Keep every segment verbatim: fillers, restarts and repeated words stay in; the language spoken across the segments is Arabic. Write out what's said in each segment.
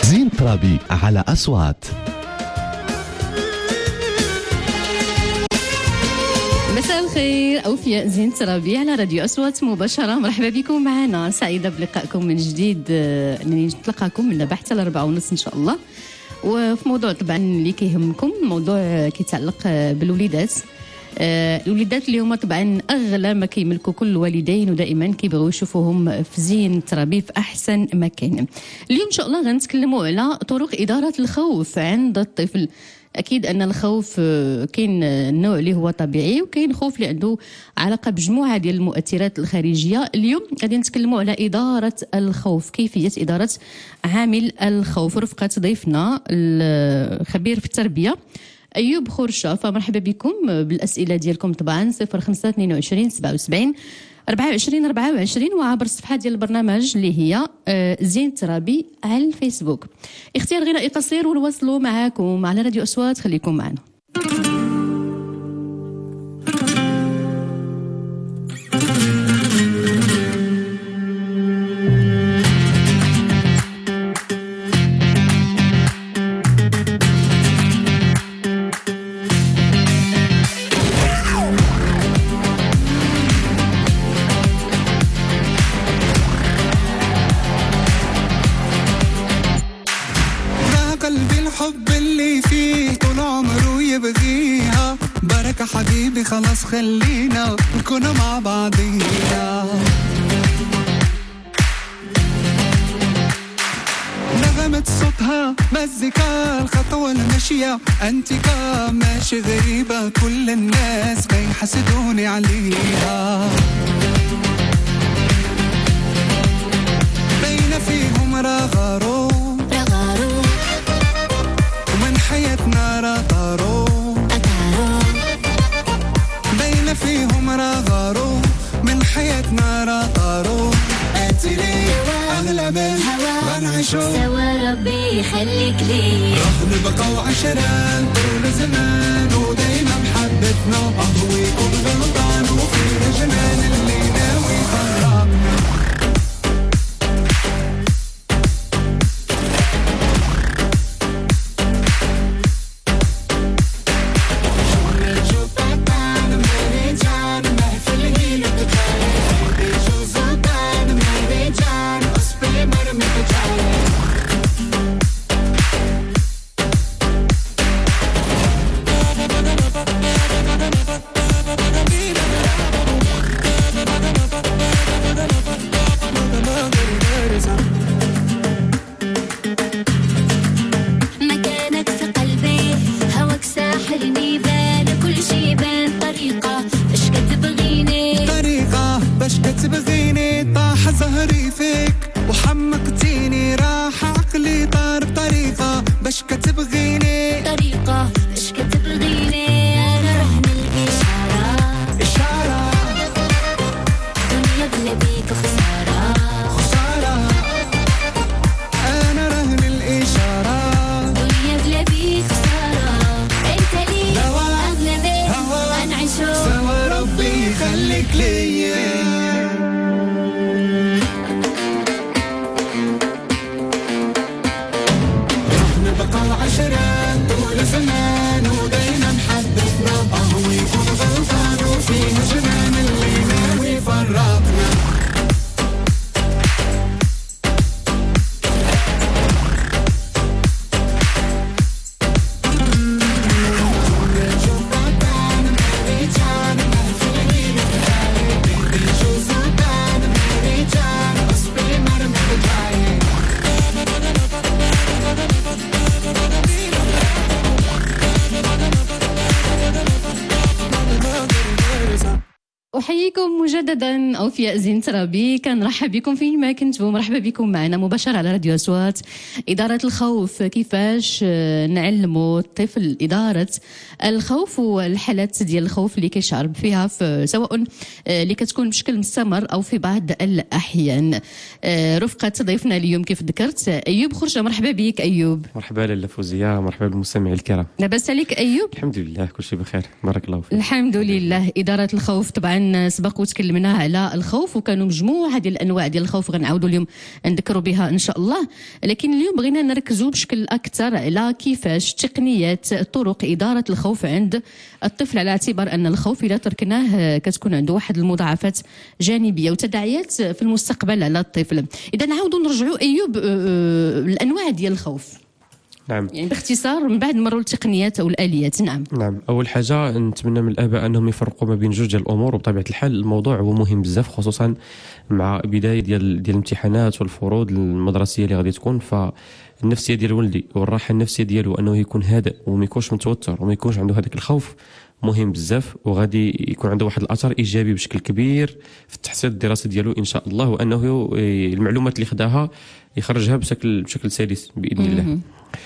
زين ترابي على أصوات. مساء الخير، أوفياء زين ترابي على راديو أصوات مباشرة. مرحبا بكم معنا، سعيدة بلقائكم من جديد. نتلقاكم من حتى الأربعة ونص إن شاء الله. وفي موضوع طبعا اللي كيهمكم، موضوع كيتعلق بالوليدات. الوليدات اللي هما طبعا اغلى ما كيملكوا كل الوالدين، ودائما كيبغيو يشوفوهم في زين ترابي في احسن مكان. اليوم ان شاء الله غنتكلموا على طرق اداره الخوف عند الطفل. اكيد ان الخوف كاين النوع اللي هو طبيعي، وكاين خوف اللي عنده علاقه بمجموعه ديال المؤثرات الخارجيه. اليوم غادي نتكلموا على اداره الخوف، كيفيه اداره عامل الخوف، رفقه ضيفنا الخبير في التربيه أيوب خورشة. فمرحبا بكم بالأسئلة ديالكم طبعا صفر خمسة اثنين وعشرين سبعة وسبعين أربعة وعشرين أربعة وعشرين، وعبر الصفحة ديال البرنامج اللي هي زين ترابي على الفيسبوك. اختيار غنائي قصير ونواصلوا معاكم على راديو أصوات، خليكم معنا. حبيبي خلاص خلينا نكون مع بعضينا، نغمة صوتها مزيكا، الخطوة المشية انتكا، ماشي غريبة كل الناس بيحسدوني عليها، بين فيهم رغارو رغارو ومن حياتنا رغارو فيهم رغارو من حياتنا رغارو. انت لي اغلى من الهوى ونعيشو سوا، ربي يخليك لي، رح نبقى وعشران طول زمان، ودايما محبتنا اهو يكون غلطان، وفينا جنان اللي ناوي يفرقنا. أحييكم مجددا أوفياء زين ترابي، كنرحب بكم فيما كنتم. مرحبا بكم معنا مباشرة على راديو أصوات. إدارة الخوف، كيفاش نعلموا الطفل إدارة الخوف والحالات ديال الخوف اللي كيشعر فيها، سواء اللي كتكون بشكل مستمر أو في بعض الأحيان. رفقة ضيفنا اليوم كيف ذكرت أيوب خورشة. مرحبا بك أيوب. مرحبا لاله فوزية، مرحبا بالمستمعين الكرام. لاباس عليك أيوب؟ الحمد لله كل شيء بخير، بارك الله فيك. الحمد لله. إدارة الخوف طبعا سبق وتكلمنا على الخوف، وكانوا مجموعه ديال الانواع ديال الخوف غنعاودوا اليوم نذكروا بها ان شاء الله. لكن اليوم بغينا نركزوا بشكل اكثر على كيفاش تقنيات طرق اداره الخوف عند الطفل، على اعتبار ان الخوف اذا تركناه كتكون عنده واحد المضاعفات جانبيه وتداعيات في المستقبل على الطفل. اذا نعاودوا نرجعوا ايوب الانواع ديال الخوف. نعم، يعني باختصار من بعد نمروا للتقنيات او الاليات. نعم نعم اول حاجه نتمنى من الاباء انهم يفرقوا ما بين جوج ديال الامور، وبطبيعه الحال الموضوع هو مهم بزاف، خصوصا مع بدايه ديال ديال الامتحانات والفروض المدرسيه اللي غادي تكون. فالنفسيه ديال ولدي والراحه النفسيه ديالو انه يكون هادئ وما يكونش متوتر وما يكونش عنده هذاك الخوف مهم بزاف، وغادي يكون عنده واحد الاثر ايجابي بشكل كبير في التحصيل الدراسي ديالو ان شاء الله، وانه المعلومات اللي خداها يخرجها بشكل بشكل سلس باذن الله.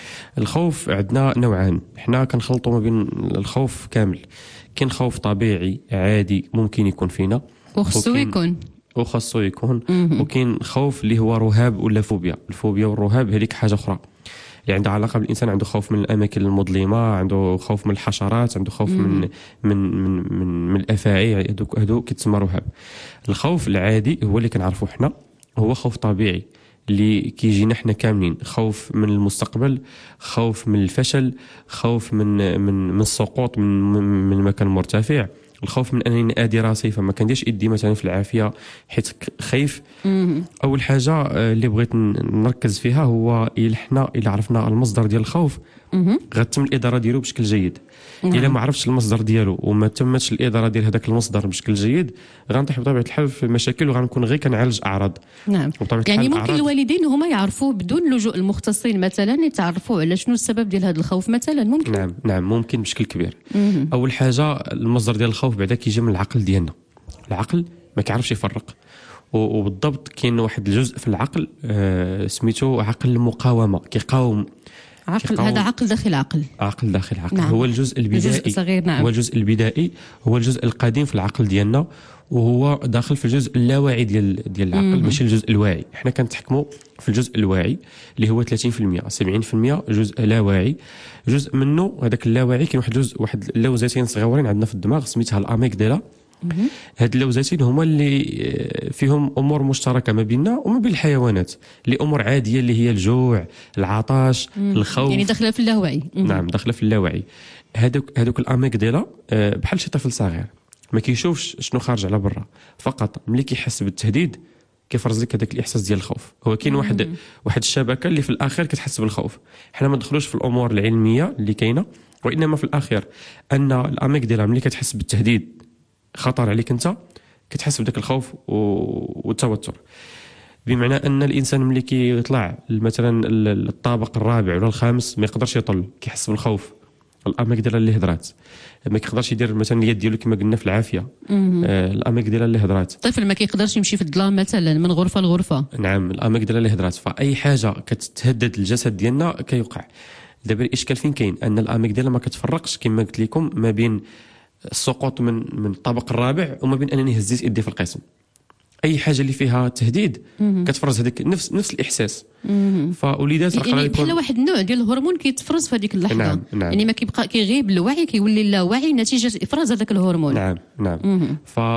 الخوف عندنا نوعان، حنا كنخلطوا ما بين الخوف كامل. كاين خوف طبيعي عادي ممكن يكون فينا وخصو يكون وخصو يكون وكاين خوف اللي هو رهاب ولا فوبيا. الفوبيا والرهاب هذيك حاجه اخرى اللي عندها علاقه بالانسان، عنده خوف من الاماكن المظلمه، عنده خوف من الحشرات، عنده خوف من من من من, من الافاعي، هذوك هذوك كيتسمى رهاب. الخوف العادي هو اللي كنعرفوه حنا، هو خوف طبيعي اللي كيجينا حنا كاملين، خوف من المستقبل، خوف من الفشل، خوف من من من السقوط من من المكان المرتفع، الخوف من انني ادي راسي فما كنديرش ادي مثلا في العافيه حيت خايف. اول حاجه اللي بغيت نركز فيها هو الا حنا الا عرفنا المصدر ديال الخوف غتتم الاداره ديالو بشكل جيد. الا ما عرفتش المصدر ديالو وما تمتش الاداره ديال هذاك المصدر بشكل جيد غنطيح بطبيعه الحال في المشاكل وغنكون غير كنعالج اعراض. نعم، يعني ممكن الوالدين هما يعرفوا بدون لجوء المختصين مثلا يتعرفوا على شنو السبب ديال هذا الخوف مثلا. ممكن نعم نعم ممكن بشكل كبير. مم. اول حاجه المصدر ديال الخوف بعدا كيجي من العقل ديالنا. العقل ما كيعرفش يفرق، وبالضبط كاين واحد الجزء في العقل آه سميتو عقل المقاومه، كيقاوم عقل. هذا عقل داخل عقل عقل داخل عقل. نعم. هو الجزء البدائي، الجزء صغير. نعم. هو الجزء البدائي، هو الجزء القديم في العقل ديالنا، وهو داخل في الجزء اللاواعي ديال ديال العقل ماشي الجزء الواعي. حنا كنتحكموا في الجزء الواعي اللي هو ثلاثين بالمئة سبعين بالمئة جزء لاواعي. جزء منه هذاك اللاواعي كاين واحد جزء واحد اللوزتين صغيورين عندنا في الدماغ سميتها الاميغدالا. هاد اللوزتين هما اللي فيهم امور مشتركه ما بيننا وما بين الحيوانات، اللي امور عاديه اللي هي الجوع، العطش، الخوف، يعني داخله في اللاوعي. نعم داخله في اللاوعي. هذوك هذوك الاميغدالا بحال شي طفل صغير ما كيشوفش شنو خارج على برا، فقط ملي كيحس بالتهديد كيفرز لك هذاك الاحساس ديال الخوف. هو كاين واحد واحد الشبكه اللي في الاخير كتحس بالخوف. حنا ما ندخلوش في الامور العلميه اللي كاينه، وانما في الاخير ان الاميغدالا ملي كتحس بالتهديد خطر عليك انت كتحس بداك الخوف والتوتر. بمعنى ان الانسان ملي كيطلع مثلا الطابق الرابع ولا الخامس ما يقدرش يطل، كيحس بالخوف. الاميغدالا اللي هضرات ما كيقدرش يدير مثلا اليد ديالو كما قلنا في العافيه. آه الاميغدالا اللي هضرات. الطفل ما كيقدرش يمشي في الظلام مثلا من غرفه لغرفه. نعم الاميغدالا اللي هضرات. فاي حاجه كتهدد الجسد ديالنا كيوقع. دابا الاشكال فين كاين؟ ان الاميغدالا ما كتفرقش كما قلت لكم ما بين السقوط من من الطابق الرابع وما بين انني هزيت يدي في القسم. اي حاجه اللي فيها تهديد كتفرز هذيك نفس نفس الاحساس. فوليدات يعني بحال واحد النوع ديال الهرمون كيتفرز في هذيك اللحظه. نعم. نعم. يعني ما كيبقى كيغيب الوعي كيولي اللاوعي نتيجه افراز هذاك الهرمون. نعم نعم.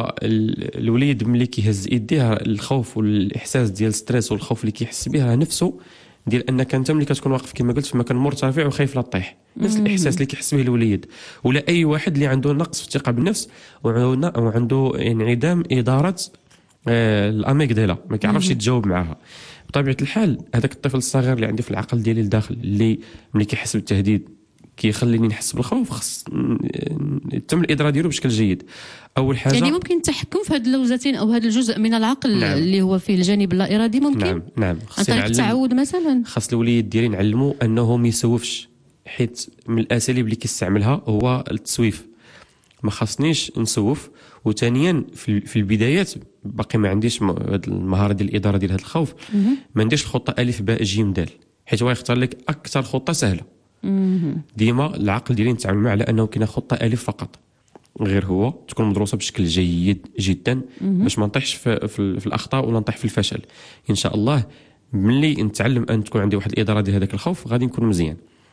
فالوليد ملي كيهز يديه الخوف والاحساس ديال الستريس والخوف اللي كيحس به نفسه ديال انك انت ملي كتكون واقف كما قلت في مكان مرتفع وخايف لا تطيح، نفس الاحساس اللي كيحس به الوليد ولا اي واحد اللي عنده نقص في الثقه بالنفس وعنده انعدام اداره آه الاميغدالا ما كيعرفش يتجاوب معها. بطبيعه الحال هذاك الطفل الصغير اللي عندي في العقل ديالي الداخل اللي ملي كيحس بالتهديد كيخليني نحس بالخوف، خص تم الاداره ديالو بشكل جيد. اول حاجه يعني ممكن التحكم في هذه اللوزتين او هذا الجزء من العقل. نعم. اللي هو في الجانب اللا ارادي ممكن. نعم نعم. عن طريق التعود مثلا. خاص الوليد ديالي نعلمو انه ما يسوفش، حيت من الاساليب اللي كيستعملها هو التسويف. ما خاصنيش نسوف. وثانيا في البدايات باقي ما عنديش المهاره ديال الاداره ديال هذا الخوف، ما نديرش الخطه الف باء جيم دال، حيت هو يختار لك اكثر خطه سهله. ديما العقل ديالي نتعامل معه على انه كاينه خطه الف فقط، غير هو تكون مدروسه بشكل جيد جدا باش ما نطيحش في, في, في الاخطاء ولا نطيح في الفشل. ان شاء الله ملي نتعلم ان تكون عندي واحد الاداره ديال هذاك الخوف غادي نكون مزيان.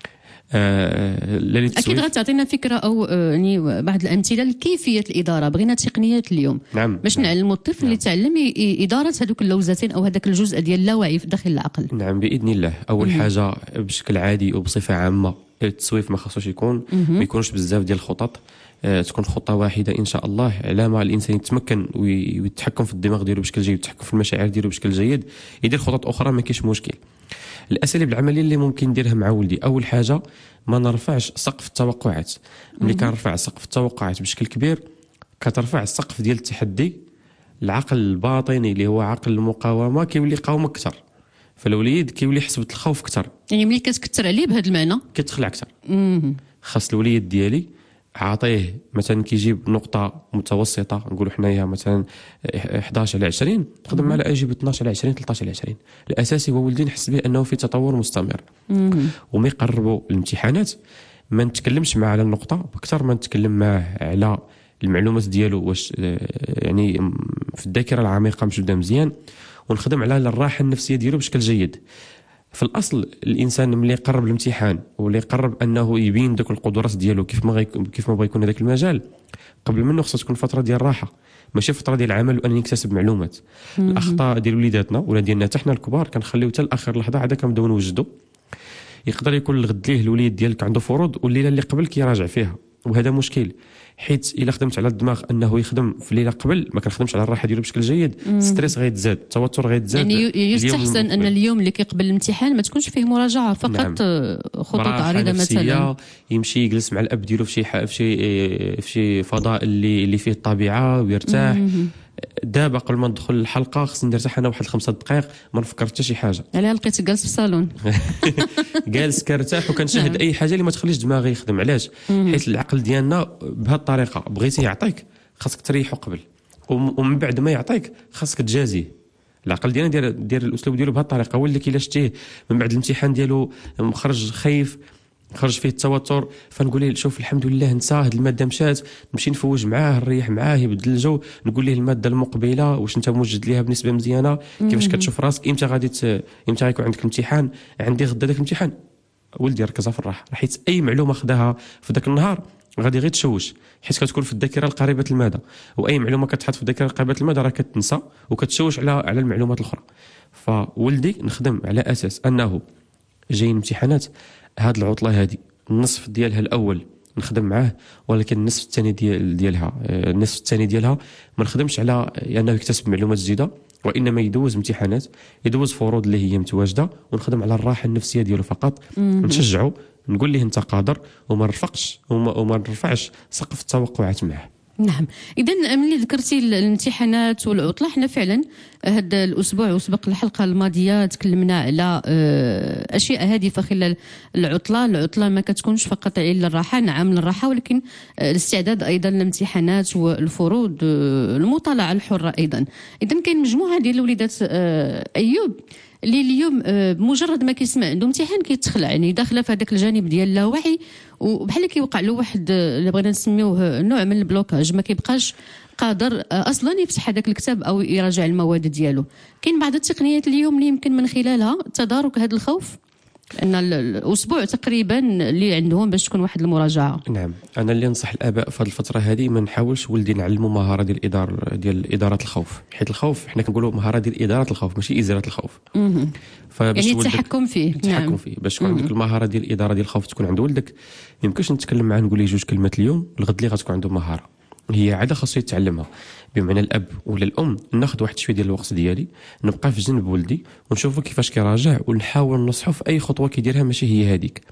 آه لا اكيد غتعطينا فكره او يعني بعض الامثله لكيفيه الاداره. بغينا تقنيات اليوم نعم باش نعم. نعلموا الطفل نعم. اللي تعلم اداره هذوك اللوزتين او هذاك الجزء ديال اللاوعي في داخل العقل. نعم باذن الله. اول م- حاجه بشكل عادي وبصفه عامه التسويف ما خاصوش يكون ما يكونش بزاف ديال الخطط، أه تكون خطه واحده ان شاء الله على ما الانسان يتمكن ويتحكم في الدماغ ديالو بشكل جيد ويتحكم في المشاعر ديالو بشكل جيد. يدير خطط اخرى ما كاينش مشكل. الاساليب العمليه اللي ممكن نديرها مع ولدي، اول حاجه ما نرفعش سقف التوقعات. ملي كنرفع سقف التوقعات بشكل كبير كترفع السقف ديال التحدي. العقل الباطني اللي هو عقل المقاومه كيولي يقاوم اكثر، فالوليد كيولي يحس بالخوف اكثر. يعني ملي كتكثر عليه بهذا المعنى كتخلع اكثر. خاص الوليد ديالي عاطيه مثلا كيجيب نقطه متوسطه، نقولوا حنايا مثلا إحدى عشر على عشرين، تقدم معنا اجيب اثنا عشر على عشرين ثلاثة عشر على عشرين. الاساسي هو ولدي نحس به انه في تطور مستمر. وما يقربوا الامتحانات ما نتكلمش معاه على النقطه بكثر ما نتكلم معاه على المعلومات ديالو، واش يعني في الذاكره العميقه مش بدا مزيان، ونخدم على الراحه النفسيه ديالو بشكل جيد. في الاصل الانسان ملي يقرب الامتحان واللي يقرب انه يبين داك القدرات ديالو كيف ما غيكون كيف ما بغى يكون هذاك المجال، قبل منه خصها تكون فتره ديال الراحه، ماشي فتره ديال العمل وانني نكتسب معلومات. الاخطاء ديال وليداتنا ولا ديالنا حتى حنا الكبار كنخليو حتى لاخر لحظه عاد كنبداو نوجدوا. يقدر يكون الغد ليه الوليد ديالك عنده فروض والليله اللي قبل كيراجع فيها، وهذا مشكل، حيت الا خدمت على الدماغ انه يخدم في الليله قبل ما كنخدمش على الراحه ديالو بشكل جيد، ستريس غيتزاد، التوتر غيتزاد. يعني يستحسن ان اليوم اللي كيقبل الامتحان ما تكونش فيه مراجعه فقط. نعم. خطوط عريضه مثلا، يمشي يجلس مع الاب ديالو في شي في شي في شي فضاء اللي اللي فيه الطبيعه ويرتاح. مم. دابا قبل ما ندخل الحلقه خصني نرتاح انا واحد خمسة دقائق ما نفكر حتى شي حاجه. علاه لقيت جالس في الصالون جالس كرتاح وكنشاهد اي حاجه اللي ما تخليش دماغي يخدم. علاش؟ حيت العقل ديالنا بهذه الطريقه بغيتي يعطيك خاصك تريحو قبل، ومن بعد ما يعطيك خاصك تجازيه. العقل ديالنا دير دير الاسلوب ديالو بهذه الطريقه. ولد كي شتيه من بعد الامتحان ديالو مخرج خايف، خرج فيه التوتر، فنقول له شوف الحمد لله نسى هذه الماده مشات، نمشي نفوج معاه نريح معاه يبدل الجو، نقول له الماده المقبله واش انت موجد ليها بنسبه مزيانه، كيفاش كتشوف راسك، امتى غادي ت... امتى غيكون عندك الامتحان، عندي غدا داك الامتحان. ولدي ركز في الراحه، حيت اي معلومه خداها في ذاك النهار غادي غير تشوش، حيت كتكون في الذاكره القريبه المدى، واي معلومه كتحط في الذاكره القريبه المدى راه كتنسى وكتشوش على على المعلومات الاخرى. فولدي نخدم على اساس انه جايين امتحانات، هاد العطله هذه النصف ديالها الاول نخدم معاه، ولكن النصف الثاني ديال ديالها النصف الثاني ديالها ما نخدمش على انه يكتسب معلومات جديده، وانما يدوز امتحانات، يدوز فروض اللي هي متواجده، ونخدم على الراحه النفسيه ديالو فقط. نشجعه، نقول ليه انت قادر، وما نرفقش وما, وما نرفعش سقف التوقعات معه. نعم. اذا ملي ذكرتي الامتحانات والعطله، حنا فعلا هذا الاسبوع وسبق الحلقه الماضيه تكلمنا على اشياء هادفه خلال العطله. العطله ما كتكونش فقط على الراحه، نعم الراحه، ولكن الاستعداد ايضا للامتحانات والفروض، المطالعه الحره ايضا. اذا كاين مجموعه ديال الوليدات ايوب اللي اليوم بمجرد ما كيسمع عنده امتحان كيتخلع، يعني داخله في هذاك الجانب ديال اللاوعي، وبحال كيوقع له واحد اللي بغينا نسميوه نوع من البلوكاج، ما كيبقاش قادر اصلا يفتح هذاك الكتاب او يراجع المواد ديالو. كاين بعض التقنيات اليوم اللي يمكن من خلالها تدارك هذا الخوف، لان الاسبوع تقريبا اللي عندهم باش تكون واحد المراجعه. نعم، انا اللي ننصح الاباء في هذه الفتره هذه ما نحاولش ولدي نعلموا مهاره ديال الاداره ديال اداره الخوف، حيت الخوف حنا كنقولوا مهاره ديال اداره الخوف ماشي ازاله الخوف. يعني التحكم فيه. التحكم نعم. فيه باش تكون عندك المهاره ديال الاداره ديال الخوف تكون عند ولدك. ما يمكنش نتكلم معاه نقول له جوج كلمات اليوم، الغد اللي غتكون عنده مهاره هي عاده خاصو يتعلمها. بمعنى الاب ولا الام ناخذ واحد شويه ديال الوقت ديالي نبقى في جنب ولدي ونشوفوا كيفاش كيراجع، ونحاول ننصحو في اي خطوه كيديرها ماشي هي هذيك.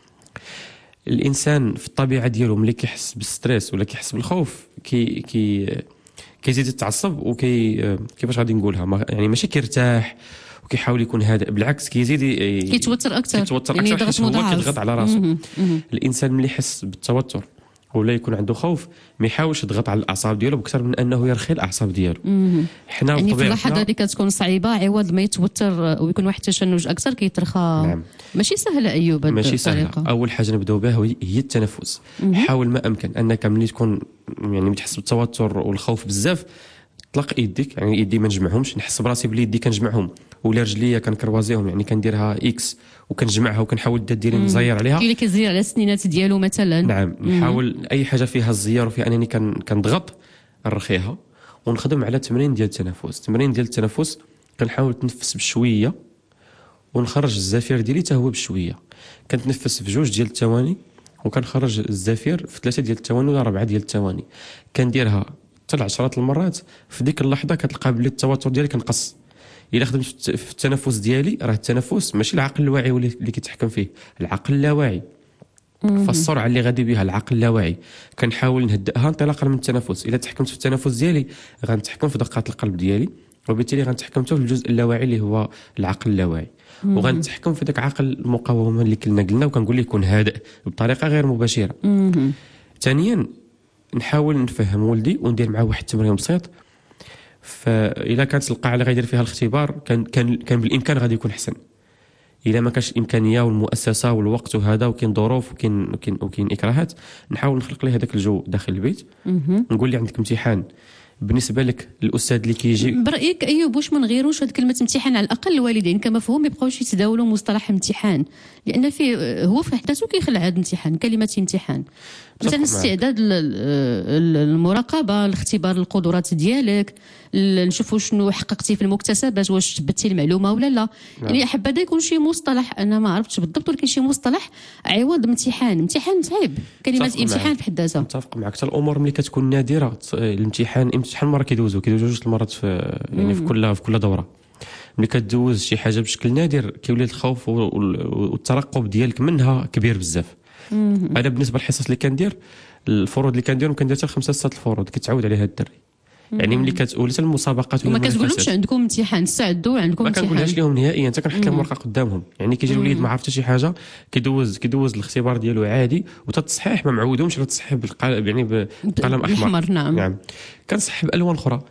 الانسان في الطبيعه ديالو ملي كيحس بالستريس ولا كيحس بالخوف كي كي كيزيد يتعصب، وكي كيفاش غادي نقولها يعني ماشي كيرتاح وكيحاول يكون هادئ، بالعكس كيزيد كيتوتر اكثر، كيتوتر اكثر يعني حيت هو كيضغط على راسه. الانسان ملي يحس بالتوتر ولا يكون عنده خوف ما يحاولش يضغط على الاعصاب ديالو بكثر من انه يرخي الاعصاب ديالو. حنا يعني في اللحظه اللي كتكون صعيبه عوض ما يتوتر ويكون واحد التشنج اكثر كيترخى. نعم. ماشي سهله ايوب هذه ماشي سهله. اول حاجه نبداو بها هي التنفس. حاول ما امكن انك ملي تكون يعني متحس بالتوتر والخوف بزاف طلق يديك، يعني يدي ما نجمعهمش، نحس براسي بلي يدي كنجمعهم ولا رجليا كنكروازيهم، يعني كنديرها اكس وكنجمعها وكنحاول ديري نزير عليها. كاين اللي كيزير على السنينات ديالو مثلا. نعم، نحاول مم. اي حاجه فيها الزيار وفيها انني كنضغط نرخيها، ونخدم على تمرين ديال التنفس. تمرين ديال التنفس كنحاول نتنفس بشويه ونخرج الزفير ديالي حتى هو بشويه. كنتنفس في جوج ديال الثواني وكنخرج الزفير في ثلاثه ديال الثواني ولا اربعه ديال الثواني. كنديرها حتى عشرات المرات. في ديك اللحظه كتلقى بلي التوتر ديالي كنقص. الا خدمت في التنفس ديالي، راه التنفس ماشي العقل الواعي اللي كيتحكم فيه، العقل اللاواعي. فالسرعه اللي غادي بها العقل اللاواعي كنحاول نهدئها انطلاقا من التنفس. الا تحكمت في التنفس ديالي غنتحكم في دقات القلب ديالي، وبالتالي غنتحكم حتى في الجزء اللاواعي اللي هو العقل اللاواعي، وغنتحكم في داك عقل المقاومه اللي كنا قلنا، وكنقول ليه يكون هادئ بطريقه غير مباشره. ثانيا نحاول نفهم ولدي وندير معاه واحد التمرين بسيط. فإلا كانت القاعه اللي غيدير فيها الاختبار كان كان كان بالامكان غادي يكون احسن. الا ما كانش الامكانيه والمؤسسه والوقت وهذا، وكاين ظروف وكاين وكاين وكاين اكراهات، نحاول نخلق ليه هذاك الجو داخل البيت. نقول لي عندك امتحان، بالنسبه لك الاستاذ اللي كيجي برايك ايوب واش ما نغيروش هذه كلمه امتحان؟ على الاقل الوالدين كمفهوم يبقاوش يتداولوا مصطلح امتحان، لان فيه هو في حد ذاته كيخلع هذا الامتحان، كلمه امتحان. مثلا استعداد المراقبه، الاختبار القدرات ديالك، نشوفوا شنو حققتي في المكتسبات، واش ثبتي المعلومه ولا لا. نعم. يعني حابه يكون شي مصطلح انا ما عرفتش بالضبط، ولكن شي مصطلح عوض امتحان. امتحان صعيب، كلمه امتحان في حد ذاتها. متفق معك. حتى الامور ملي كتكون نادره، الامتحان امتحان مره كيدوزو كيدوزو جوج المرات في يعني في كل في كل دوره. ملي كتدوز شي حاجه بشكل نادر كيولي الخوف والترقب ديالك منها كبير بزاف. انا بالنسبه للحصص اللي كندير، الفروض اللي كندير كندير حتى خمسه سته الفروض كتعود عليها الدري. يعني ملي كتقول حتى المسابقات وما كتقولهمش عندكم امتحان استعدوا عندكم امتحان، ما كنقولهاش لهم نهائيا. انت كنحط لهم ورقه قدامهم، يعني كيجي الوليد ما عرف حتى شي حاجه كيدوز كيدوز الاختبار ديالو عادي، وتا التصحيح ما معودهمش على التصحيح بالقلم، يعني بقلم احمر. نعم نعم كنصحح بالوان اخرى.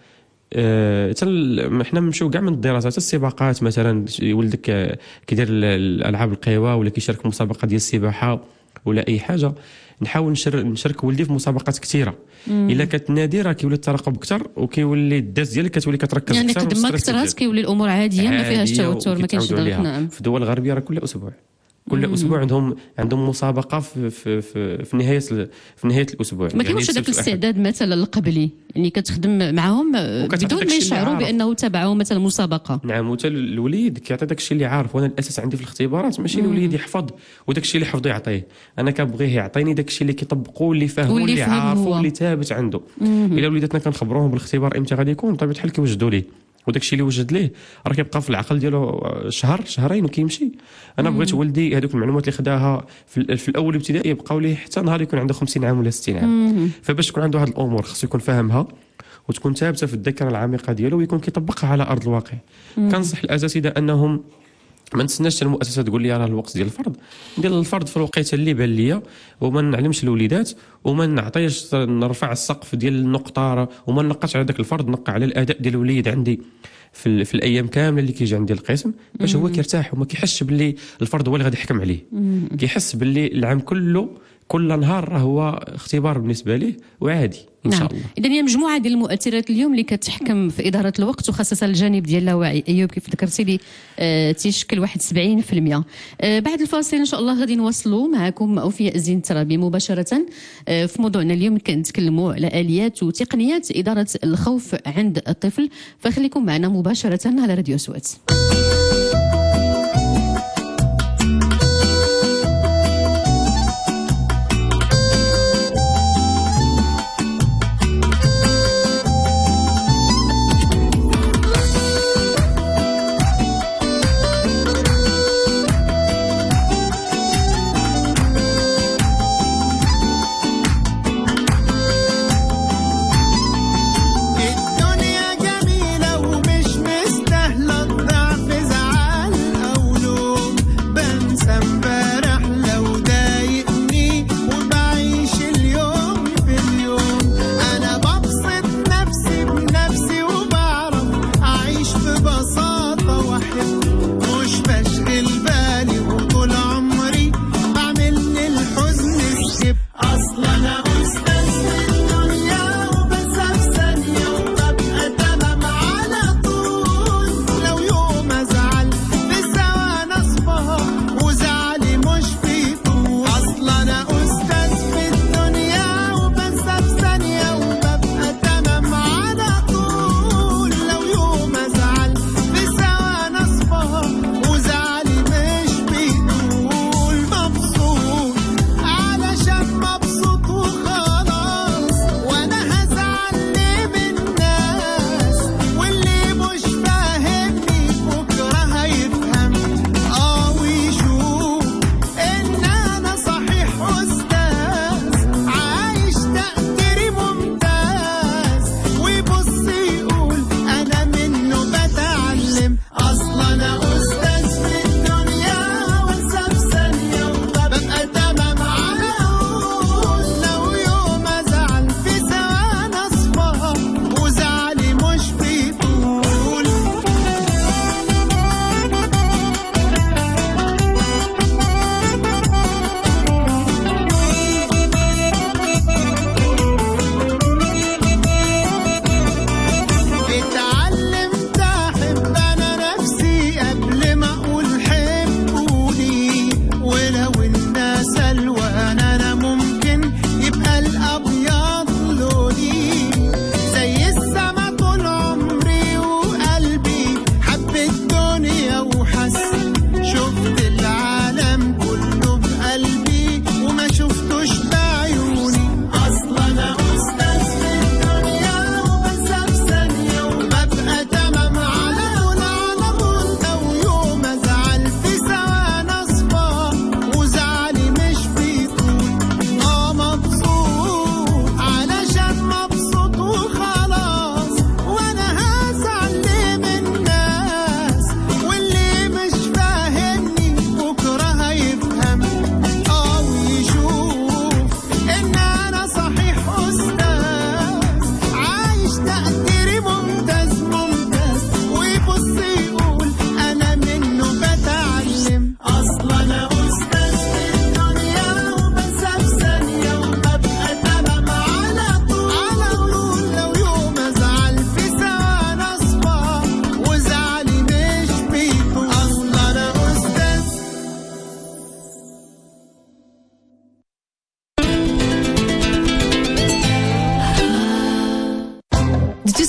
حتى أه حنا نمشيو كاع من الدراسات، حتى السباقات مثلا ولدك كيدير الالعاب القوى ولا كيشارك في مسابقه ديال السباحه ولا اي حاجه، نحاول نشر نشارك ولدي في مسابقات كثيره. الا كانت نادره كيولي الترقب اكثر، وكيولي الداز ديالك كتولي كتركز يعني اكثر، يعني قد ما كثرات كيولي الامور عاديه، ما فيهاش توتر، ما كاينش ضغط. نعم. في الدول الغربيه راه كل اسبوع كل مم. اسبوع عندهم عندهم مسابقه في في في, في نهايه في نهايه الاسبوع. ما كاينش هذاك الاستعداد مثلا القبلي، يعني كتخدم معاهم بدون ما يشعروا بانه تبعوا مثلا مسابقه. نعم، وتا الوليد كيعطي داك الشيء اللي عارف. وانا الاساس عندي في الاختبارات ماشي الوليد يحفظ وداك الشيء اللي حفظه يعطيه، انا كنبغيه يعطيني داك الشيء اللي كيطبقوه واللي فاهمه واللي عارفه واللي ثابت عنده. الا وليداتنا كنخبروهم بالاختبار امتى غادي يكون، بطبيعه الحال كيوجدوا ليه، وداك الشيء اللي وجد ليه راه كيبقى في العقل ديالو شهر شهرين وكيمشي. انا بغيت ولدي هذوك المعلومات اللي خداها في, في الاول ابتدائي يبقاو ليه حتى نهار يكون عنده خمسين عام ولا ستين عام. فباش تكون عنده هذه الامور خصو يكون فاهمها وتكون ثابته في الذاكره العميقه ديالو، ويكون كيطبقها على ارض الواقع. كنصح الاساتذه انهم ما نتسناش المؤسسه تقول لي راه الوقت ديال الفرض، ندير الفرض في الوقيته اللي بان ليا، وما نعلمش الوليدات وما نعطيش نرفع السقف ديال النقطه، وما نقاش على ذاك الفرض، نقع على الاداء ديال الوليد عندي في, في الايام كامله اللي كيجي عندي القسم، باش هو كيرتاح وما كيحسش باللي الفرض هو اللي غادي يحكم عليه. كيحس باللي العام كله كل نهار راه هو اختبار بالنسبه ليه وعادي ان شاء الله. اذا هي مجموعه ديال المؤثرات اليوم اللي كتحكم في اداره الوقت، وخاصه الجانب ديال اللاوعي. ايوب كيف ذكرتي لي آه تيشكل واحد سبعين بالمئة. آه بعد الفاصل ان شاء الله غادي نواصلوا معكم اوفياء الزين الترابي مباشره. آه في موضوعنا اليوم كنتكلموا على اليات وتقنيات اداره الخوف عند الطفل، فخليكم معنا مباشره على راديو أصوات. الدنيا جميلة ومش مستاهلة الضعف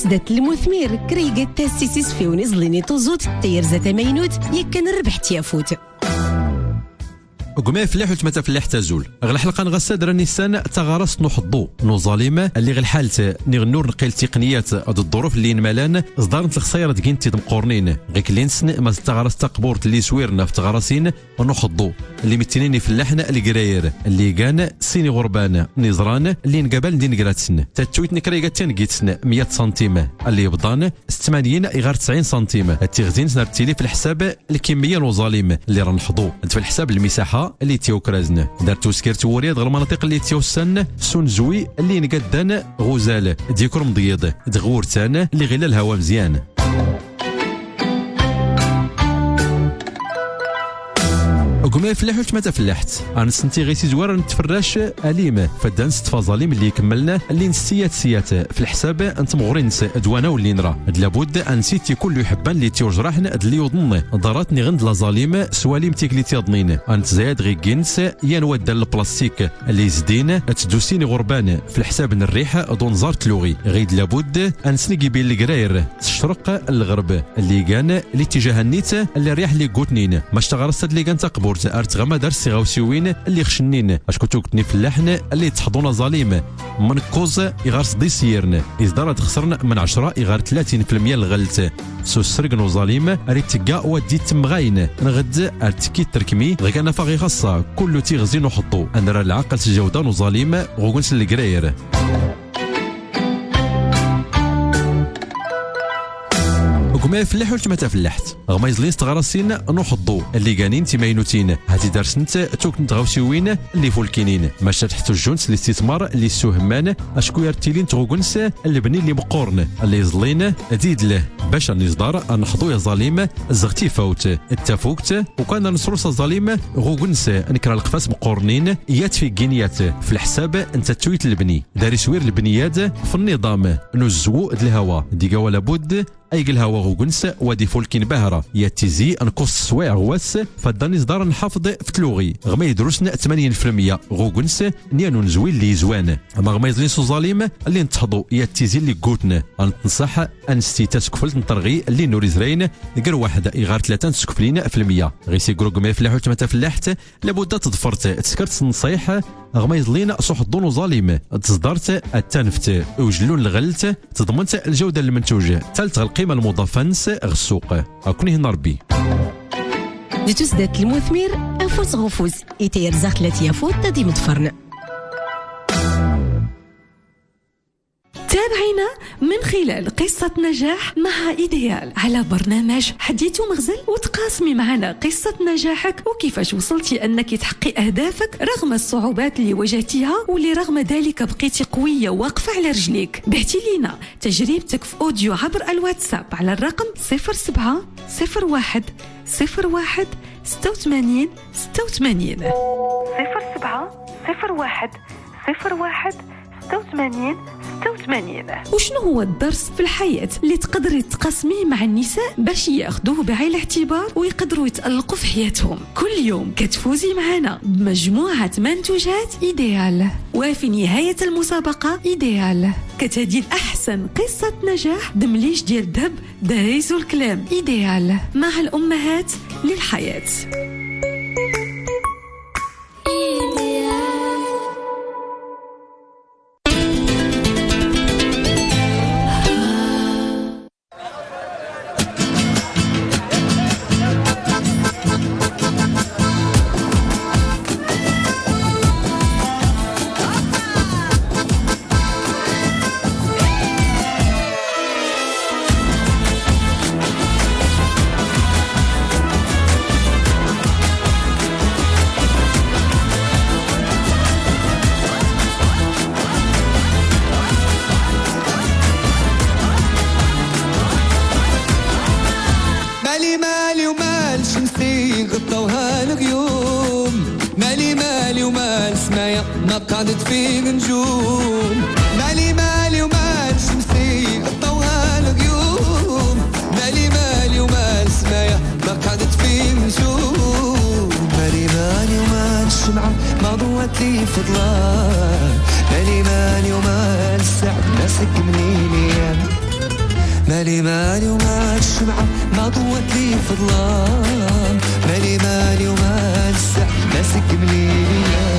تسدات المثمير كريقة تاسيسيس في ونزليني توزوت تير زات مينوت يكن الربح تيافوت وقما يفلح وتمتا فلاح تزول غير الحلقه نغسد نيسان تغارس نحضو نو ظالمه اللي غير حالت نغنور نقيل تقنيات هاد الظروف اللي نمالان اصدار الخسائر دكين تيد مقورنين غير كلينسن ما تغارس تقبورت اللي سويرنا في تغارسين ونحضو اللي متينين فلاحنا الكراير اللي كان سيني غربان نزران اللي نقبل ندين كراتسن تتويت نكريغا تنقيتسن مية سنتيم اللي يبضان ثمانين غير تسعين سنتيم التغزين سنرتيلي في الحساب الكميه الظالم اللي رنحضو في الحساب المساحه اللي تيوكرازن دارتو سكيرت وريد غير المناطق اللي تيوسن سونزوي اللي نقدان غزال ديكور مضيض دغورتان اللي غير الهواء مزيان وقما يفلح وتمتا فلاحت انا سنتي غيسي زوار نتفراش اليم فدان ست فازاليم اللي كملنا اللي نسيات سيات في الحساب انت مغرين ادوانا واللي نرى لابد ان سيتي كل يحبان اللي تيوجرحن اللي يظن ضراتني غند لازاليم سواليم تيكلي تيضنين انت زايد غي جنس يا نود البلاستيك اللي زدين تدوسيني غربان في الحساب الريحه دون زار تلوغي غيد لابد ان سنيكي بين الكراير تشرق الغرب اللي كان الاتجاه النيت اللي ريح اللي قوتنين ما اشتغرت اللي كان تقبور ارتغما دار سيغاوسيوين اللي خشنين اش كنتو كتني في اللحن اللي تحضونا ظالم من كوز يغار صدي سيرن اصدار تخسرن من عشرة يغار ثلاثين بالمية الغلت سو سرقنو ظالم اريد تلقى ودي تمغاين نغد ارتكي تركمي غير انا فاغي خاصه كله تيغزي نحطو انا راه العقل تجاودا وظالم غوكنس الكراير وكما يفلح وتمتا فلاحت غما يزلين استغراسين نوحضو اللي كانين تيماينوتين هادي دارسنت توك نتغاوسيوين اللي فولكينين ماشا تحت الجونس الاستثمار اللي السوهمان اشكو يرتيلين تغوكنس اللي بني اللي مقورن اللي يزلين ديد له باش نصدار نحضو يا ظالم زغتي فوت التفوكت وكان نصروس ظالم غوكنس نكرا القفاس مقورنين يات في كينيات في الحساب انت تويت البني داري سوير البنيات في النظام نزو الهواء ديكا ولا بد اي الهوا غوكنس ودي فولكين باهره ياتيزي انقص سوايع غواس فداني صدار نحافظ في تلوغي غما يدرسنا ثمانين بالمية غوكنس نيانو نزوي اللي زوان اما غما يزلين سو ظالم اللي نتحضو ياتيزي اللي قوتنا ننصح انستي تسكفلت نطرغي اللي نوري زرين غير واحد يغار ثلاثه تسكفلين في المية غيسي كروك ما يفلح وتمتا فلاحت لابد تظفرت تسكرت النصايح غما يزلين صح الظن ظالم تصدرت التنفت وجلون الغلت تضمنت الجوده المنتوج ثالث القيمه المضافه نس السوق اكوني هنا ربي دي تسدات المثمر افوس غفوز يتير زخلت يافوت تدي متفرن تابعينا من خلال قصة نجاح مع إيديال على برنامج حديث ومغزل وتقاسمي معنا قصة نجاحك وكيفاش وصلتي أنك تحققي أهدافك رغم الصعوبات اللي واجهتيها واللي رغم ذلك بقيتي قوية واقفة على رجليك. بعتي لينا تجربتك في أوديو عبر الواتساب على الرقم صفر سبعة صفر واحد صفر واحد ستة وثمانين ستة وثمانين صفر سبعة صفر واحد صفر واحد ستة وثمانين ستة وثمانين. وشنو هو الدرس في الحياة اللي تقدري تقاسميه مع النساء باش ياخذوه بعين الاعتبار ويقدروا يتألقوا في حياتهم؟ كل يوم كتفوزي معنا بمجموعة منتوجات إيديال، وفي نهاية المسابقة إيديال كتهدي أحسن قصة نجاح دمليش ديال ذهب دايز الكلام. إيديال مع الأمهات للحياة. قعدت فيه نجوم مالي مالي ومال شمسي غطوها الغيوم مالي مالي ومال سمايا ما قعدت فيه نجوم مالي مالي ومال الشمعة ما ضوت لي فضلان مالي مالي ومال السعد ماسك منيني مالي مالي وما الشمعة ما ضوت لي في الظلام مالي مالي وما الساعة ماسك مليلي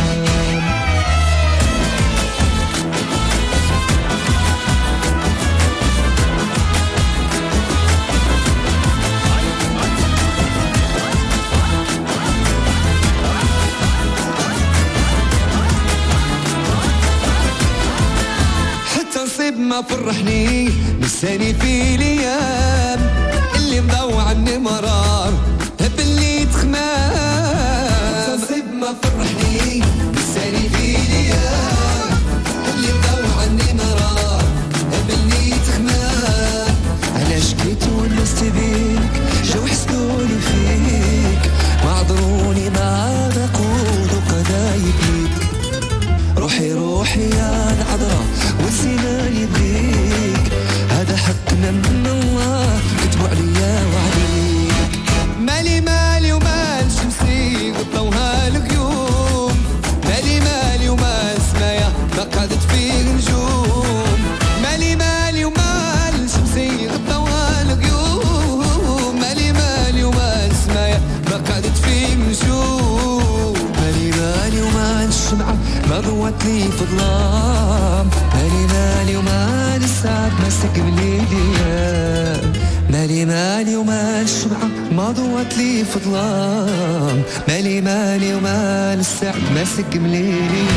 ما فرحني لساني في الايام اللي مضوع عني مرار هبلي تخمام صيب ما فرحني لساني في الايام اللي مضوع عني مرار هبلي تخمام علاش كيت ونست بيك جو حسدوني فيك ما عذروني ما نقود وقضايق ليك روحي روحي يا العذرة والزمان بيك هذا حقنا من الله كتبوا عليا وعليك مالي مالي ومال شمسي غطوها الغيوم مالي مالي ومال سمايا ما قعدت فيه نجوم مالي مالي ومال شمسي غطوها الغيوم مالي مالي ومال سمايا ما قعدت فيه نجوم مالي مالي ومال الشمعة ما ضوت لي في ظلام مالي مالي ومال الساعة ماسك بليلي مالي مالي ومال الشمعة ما ضوت لي في ظلام مالي مالي ومال الساعة ماسك بليلي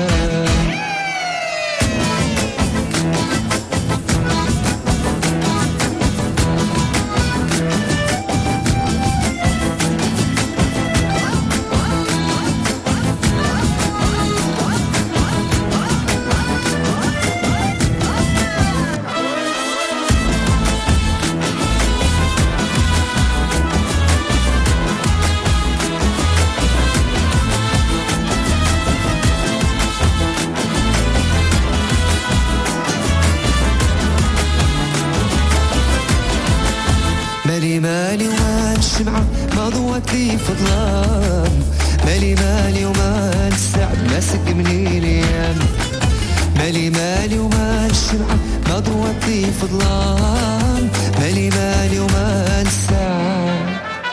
مالي مالي ومال الشمعة ما ضوت لي في ظلام مالي مالي ومال السعد ماسك من الايام مالي مالي ومال الشمعة ما ضوت لي في ظلام مالي مالي ومال السعد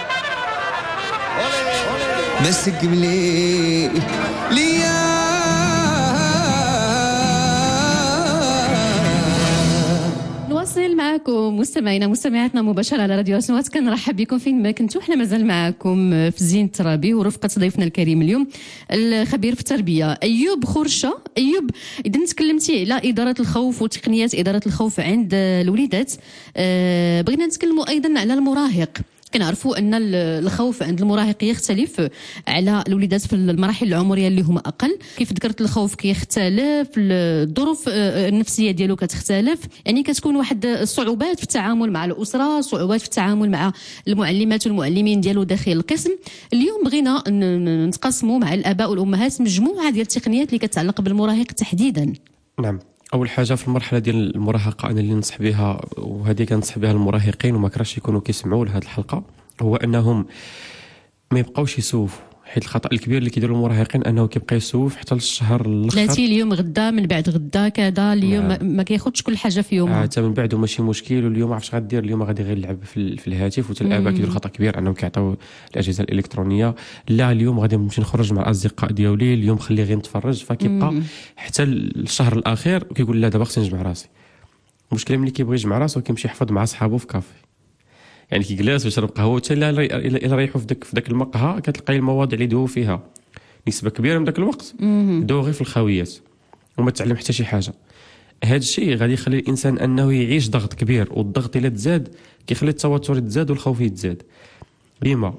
ماسك من الايام نواصل معكم مستمعينا مستمعاتنا مباشرة على راديو أصوات. كنرحب بكم فين ما كنتوا. حنا مازال معكم في زين الترابي ورفقة ضيفنا الكريم اليوم الخبير في التربية أيوب خورشة. أيوب، إذا تكلمتي على إدارة الخوف وتقنيات إدارة الخوف عند الوليدات، أه بغينا نتكلموا أيضا على المراهق. كنعرفوا ان الخوف عند المراهق يختلف على الوليدات في المراحل العمريه اللي هما اقل. كيف ذكرت الخوف كيختلف، الظروف النفسيه ديالو كتختلف، يعني كتكون واحد الصعوبات في التعامل مع الاسره، صعوبات في التعامل مع المعلمات والمعلمين ديالو داخل القسم. اليوم بغينا نتقاسموا مع الاباء والامهات مجموعه ديال التقنيات اللي كتعلق بالمراهق تحديدا. نعم، اول حاجه في المرحله ديال المراهقه انا اللي ننصح بها، وهذه كنصح بها المراهقين وما كراش يكونوا كيسمعوا لهذه الحلقه، هو انهم ما يبقاوش يسوفوا. حيت الخطا الكبير اللي كيديروا المراهقين انه كيبقى يسوف حتى للشهر الاخر، ثلاثين اليوم غدا من بعد غدا كذا اليوم نعم. ما كياخذش كل حاجه في يومها حتى آه من بعد ماشي مشكل، واليوم عرفت غدير اليوم غادي غير يلعب في, في الهاتف. وتا الاباء كيديروا خطا كبير انهم كيعطيو الاجهزه الالكترونيه، لا اليوم غادي نمشي نخرج مع الاصدقاء ديالي، اليوم خليه غير نتفرج، فكيبقى مم. حتى الشهر الاخير كيقول لا دابا خصني نجمع راسي. المشكله ملي كيبغي يجمع راسو كيمشي يحفظ مع صحابو في كافي، يعني كيجلس ويشرب قهوه حتى الا ريحوا في داك في داك المقهى كتلقاي المواضيع اللي يدويو فيها نسبه كبيره من داك الوقت دو غير في الخاويات وما تعلم حتى شي حاجه. هذا الشيء غادي يخلي الانسان انه يعيش ضغط كبير، والضغط الا تزاد كيخلي التوتر يتزاد والخوف يتزاد. ديما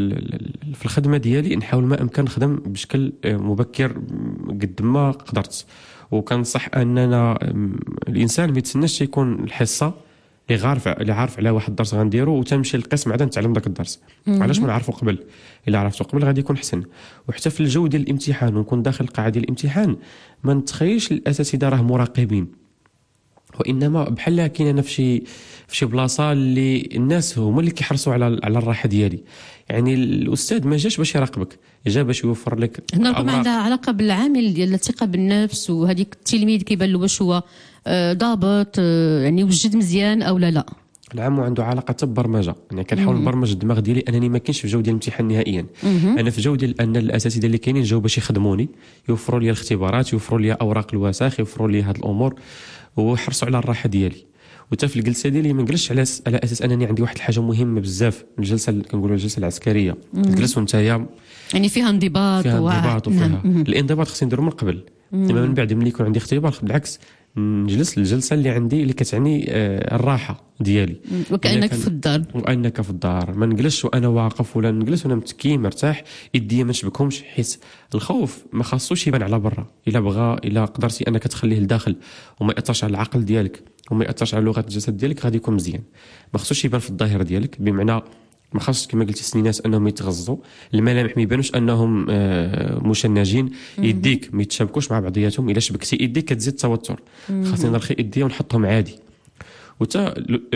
في الخدمه ديالي نحاول ما امكن نخدم بشكل مبكر قد ما قدرت، وكنصح اننا الانسان ما يتسناش يكون الحصه اللي عارف اللي عارف على واحد الدرس غنديرو وتمشي للقسم عاد نتعلم داك الدرس. علاش ما نعرفو قبل؟ الا عرفتو قبل غادي يكون حسن. وحتى في الجو ديال الامتحان ونكون داخل القاعه ديال الامتحان ما نتخيلش الاساتذه راه مراقبين، وانما بحال كاين انا في شي في شي بلاصه اللي الناس هما اللي كيحرصوا على على الراحه ديالي. يعني الاستاذ ما جاش باش يراقبك، جا باش يوفر لك. هنا ربما عندها علاقه بالعامل ديال الثقه بالنفس، وهذيك التلميذ كيبان له واش هو ضابط يعني وجد مزيان او لا لا. نعم، وعنده علاقه حتى بالبرمجه. يعني كنحاول نبرمج الدماغ ديالي انني ما كاينش في جو ديال الامتحان نهائيا. انا في جو ديال ان الاساتذه اللي كاينين جاو باش يخدموني، يوفروا لي الاختبارات، يوفروا لي اوراق الوساخ، يوفروا لي هاد الامور، ويحرصوا على الراحه ديالي. وتا في الجلسه ديالي ما نجلسش على على اساس انني عندي واحد الحاجه مهمه بزاف، الجلسه كنقولوا الجلسه العسكريه. تجلس وانت يعني فيها انضباط، فيها انضباط وفيها نعم. الانضباط خصني نديرو من قبل، اما من بعد ملي يكون عندي اختبار بالعكس نجلس الجلسه اللي عندي اللي كتعني آه الراحه ديالي، وكانك في الدار وانك في الدار. ما نجلسش وانا واقف، ولا نجلس وانا متكي مرتاح، يدي ما نشبكهمش، حيت الخوف ما خاصوش يبان على برا. الا بغى الا قدرتي انك تخليه لداخل وما ياثرش على العقل ديالك وما ياثرش على لغه الجسد ديالك، غادي يكون مزيان. ما خصوش يبان في الظاهر ديالك، بمعنى ما خاصش كما قلتي السنينات انهم يتغزوا، الملامح ما يبانوش انهم مشنجين، يديك ما يتشابكوش مع بعضياتهم. الا شبكتي يديك كتزيد التوتر، خاصني نرخي يدي ونحطهم عادي. وتا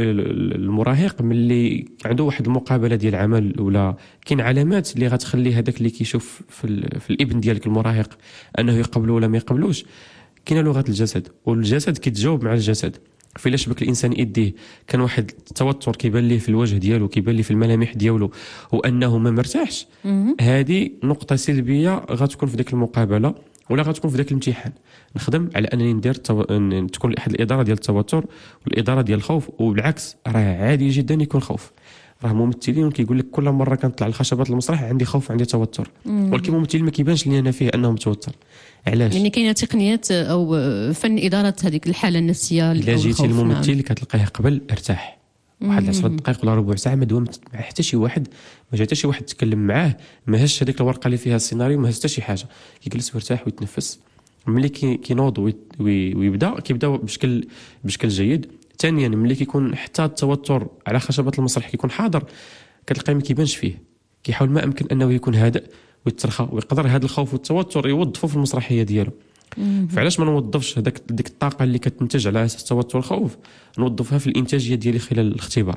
المراهق ملي عنده واحد المقابله ديال عمل ولا كاين علامات اللي غتخلي هذاك اللي كيشوف في, في الابن ديالك المراهق انه يقبلو ولا ما يقبلوش، كاينه لغه الجسد، والجسد كيتجاوب مع الجسد. فإلا شبك الانسان يديه كان واحد التوتر كيبان ليه في الوجه ديالو، كيبان ليه في الملامح ديالو، وانه ما مرتاحش، هذه نقطه سلبيه غتكون في ديك المقابله ولا غتكون في داك الامتحان. نخدم على انني ندير التو... أن تكون احد الاداره ديال التوتر والاداره ديال الخوف. وبالعكس راه عادي جدا يكون خوف، راه ممثلين كيقول لك كل مره كنطلع لخشبات المسرح عندي خوف عندي توتر، ولكن ممثل ما كيبانش لي انا فيه انه متوتر. علاش؟ يعني كاينه تقنيات او فن اداره هذيك الحاله النفسيه. الا جيتي الممثل كتلقاه قبل ارتاح واحد عشرة دقائق ولا ربع ساعه، ما دومت مع حتى شي واحد، ما جا حتى شي واحد تكلم معاه، ما هاش هذيك الورقه اللي فيها السيناريو، ما هاش حتى شي حاجه، كيجلس ويرتاح ويتنفس. ملي كينوض ويبدا كيبدا بشكل بشكل جيد. ثانيا ملي كيكون حتى التوتر على خشبه المسرح كيكون حاضر، كتلقاه ما كيبانش فيه، كيحاول ما امكن انه يكون هادئ ويترخى، ويقدر هذا الخوف والتوتر يوظفوا في المسرحيه ديالو. فعلاش ما نوظفش هذاك ديك الطاقه اللي كتنتج على اساس التوتر والخوف نوظفها في الانتاجيه ديالي خلال الاختبار؟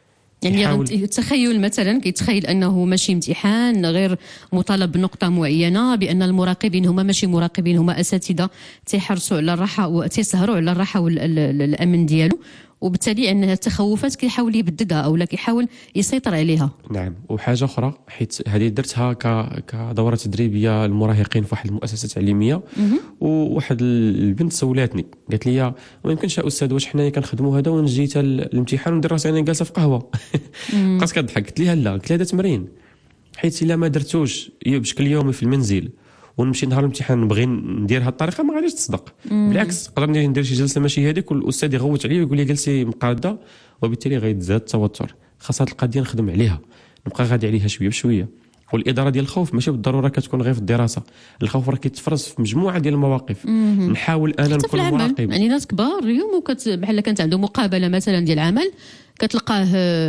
يعني التخيل مثلا كيتخيل انه ماشي امتحان، غير مطالب بنقطه معينه، بان المراقبين هما ماشي مراقبين، هما اساتذه تيحرصوا على الراحه وتيسهروا على الراحه والامن ديالو، وبالتالي ان التخوفات كيحاول يبددها او لا كيحاول يسيطر عليها. نعم. وحاجه اخرى، حيت هذه درتها كدوره تدريبيه للمراهقين في واحد المؤسسه تعليميه، وواحد البنت سولاتني قالت لي ما يمكنش يا استاذ واش حنايا كنخدموا هذا ونجي حتى الامتحان وندير راسي انا جالسه في قهوه. بقات كضحك. قلت لها لا، قلت لها هذا تمرين، حيت الا ما درتوش بشكل يومي في المنزل ونمشي نهار الامتحان نبغي ندير هذه الطريقه ما غاديش تصدق. بالعكس نقدر ندير شي جلسه ماشي هذيك والاستاذ يغوت عليا ويقول لي جلسي مقاده، وبالتالي غيتزاد التوتر. خاص هذه القضيه نخدم عليها، نبقى غادي عليها شويه بشويه. والاداره ديال الخوف ماشي بالضروره كتكون غير في الدراسه، الخوف راه كيتفرز في مجموعه ديال المواقف. نحاول انا نكون مراقب. يعني ناس كبار اليوم وكت بحال كانت عنده مقابله مثلا ديال عمل، كتلقاه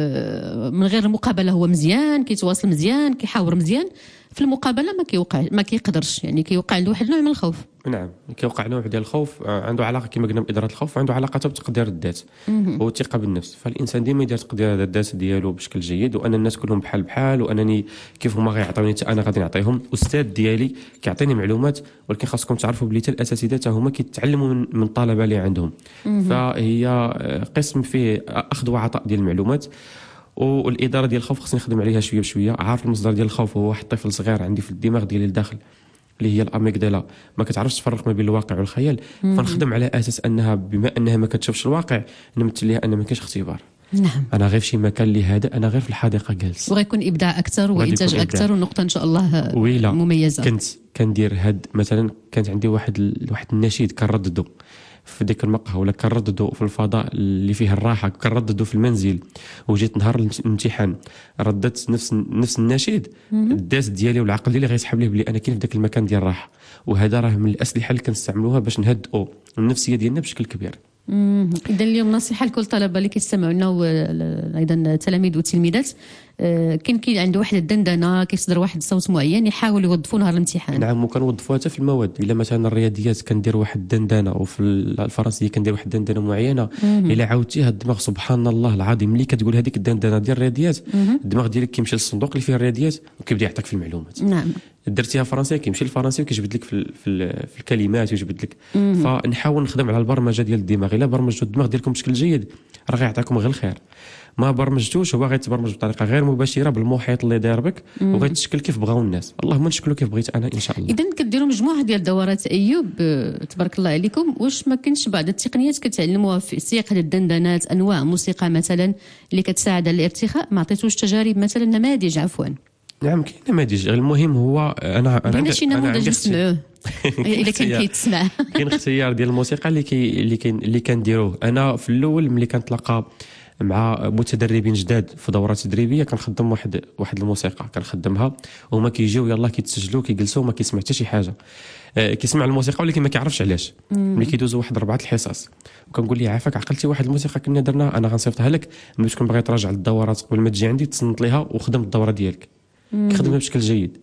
من غير المقابله هو مزيان، كيتواصل مزيان، كيحاور مزيان، في المقابله ما كيوقع ما كيقدرش، يعني كيوقع عنده واحد النوع من الخوف. نعم، كيوقع نوع ديال الخوف عنده علاقه كما قلنا باداره الخوف، وعنده علاقه حتى بتقدير الذات والثقه بالنفس. فالانسان ديما يدير تقدير الذات ديالو بشكل جيد، وان الناس كلهم بحال بحال، وانني كيف هما غيعطيوني حتى انا غادي نعطيهم. استاذ ديالي كيعطيني معلومات، ولكن خاصكم تعرفوا بلي حتى الاساتذه هما كيتعلموا من من الطلبه اللي عندهم. فهي قسم فيه اخذ وعطاء ديال المعلومات. والاداره ديال الخوف خصني نخدم عليها شويه بشويه. عارف المصدر ديال الخوف هو واحد الطفل صغير عندي في الدماغ ديالي لداخل، اللي هي الاميغدالا، ما كتعرفش تفرق ما بين الواقع والخيال. فنخدم على اساس انها بما انها ما كتشوفش الواقع نمثل لها ان ما كاينش اختبار. نعم. انا غير في شي مكان اللي هذا، انا غير في الحديقه جالس، وغيكون ابداع اكثر وانتاج اكثر، ونقطه ان شاء الله ويلا. مميزه. كنت كندير هاد مثلا، كانت عندي واحد واحد النشيد كنرددو في ديك المقهى، ولا كنرددو في الفضاء اللي فيه الراحه، كنرددو في المنزل. وجيت نهار الامتحان رددت نفس نفس النشيد، الداس ديالي والعقل ديالي غيسحب ليه بلي انا كاين في ذاك المكان ديال الراحه. وهذا راه من الاسلحه اللي كنستعملوها باش نهدئوا النفسيه ديالنا بشكل كبير. اذا اليوم نصيحه لكل الطلبه اللي كيستمعوا لنا وايضا التلاميذ والتلميذات، كاين كاين عنده واحد الدندنه كيصدر واحد الصوت معين يحاول يوظفوا نهار الامتحان. نعم وكنوظفوها حتى في المواد. الا مثلا الرياضيات كندير واحد الدندنه وفي الفرنسيه كندير واحد الدندنه معينه الا عاودتيها الدماغ سبحان الله العظيم ملي كتقول هذيك الدندنه ديال الرياضيات الدماغ ديالك كيمشي للصندوق اللي فيه الرياضيات وكيبدا يعطيك في المعلومات. نعم درتيها فرنسيه كيمشي للفرنسي وكيجبد لك في في, في الكلمات ويجبد لك. فنحاول نخدم على البرمجه ديال الدماغ. الا برمجتوا الدماغ ديالكم بشكل جيد راه غيعطيكم غير الخير. ما برمجتوش هو غيتبرمج بطريقه غير مباشره بالمحيط اللي داير بك وغيتشكل كيف بغاو الناس. اللهم نشكلو كيف بغيت انا ان شاء الله. اذا كديروا مجموعه ديال الدورات ايوب تبارك الله عليكم. واش ما كاينش بعض التقنيات كتعلموها في سياق هذه الدندنات انواع موسيقى مثلا اللي كتساعد على الارتخاء؟ ما عطيتوش تجارب مثلا نماذج عفوا؟ نعم كاين نماذج. المهم هو انا انا عندي شي نموذج نسمعوه الا كان كيتسمع. كاين اختيار ديال الموسيقى اللي كي اللي كاين اللي كنديروه. انا في الاول ملي كنتلاقى مع متدربين جداد في دورات تدريبيه كنخدم واحد واحد الموسيقى كنخدمها وهما كيجيو يلاه كيتسجلوا كيجلسوا ما كيسمع حتى شي حاجه. آه كيسمع الموسيقى ولكن ما كيعرفش علاش. ملي كيدوزوا واحد اربعه الحصص وكنقول ليه عافاك عقلتي واحد الموسيقى كنا درنا انا غنصيفطها لك ملي تكون باغي تراجع الدورات قبل ما تجي عندي تصنت ليها وخدم الدوره ديالك كخدمها بشكل جيد.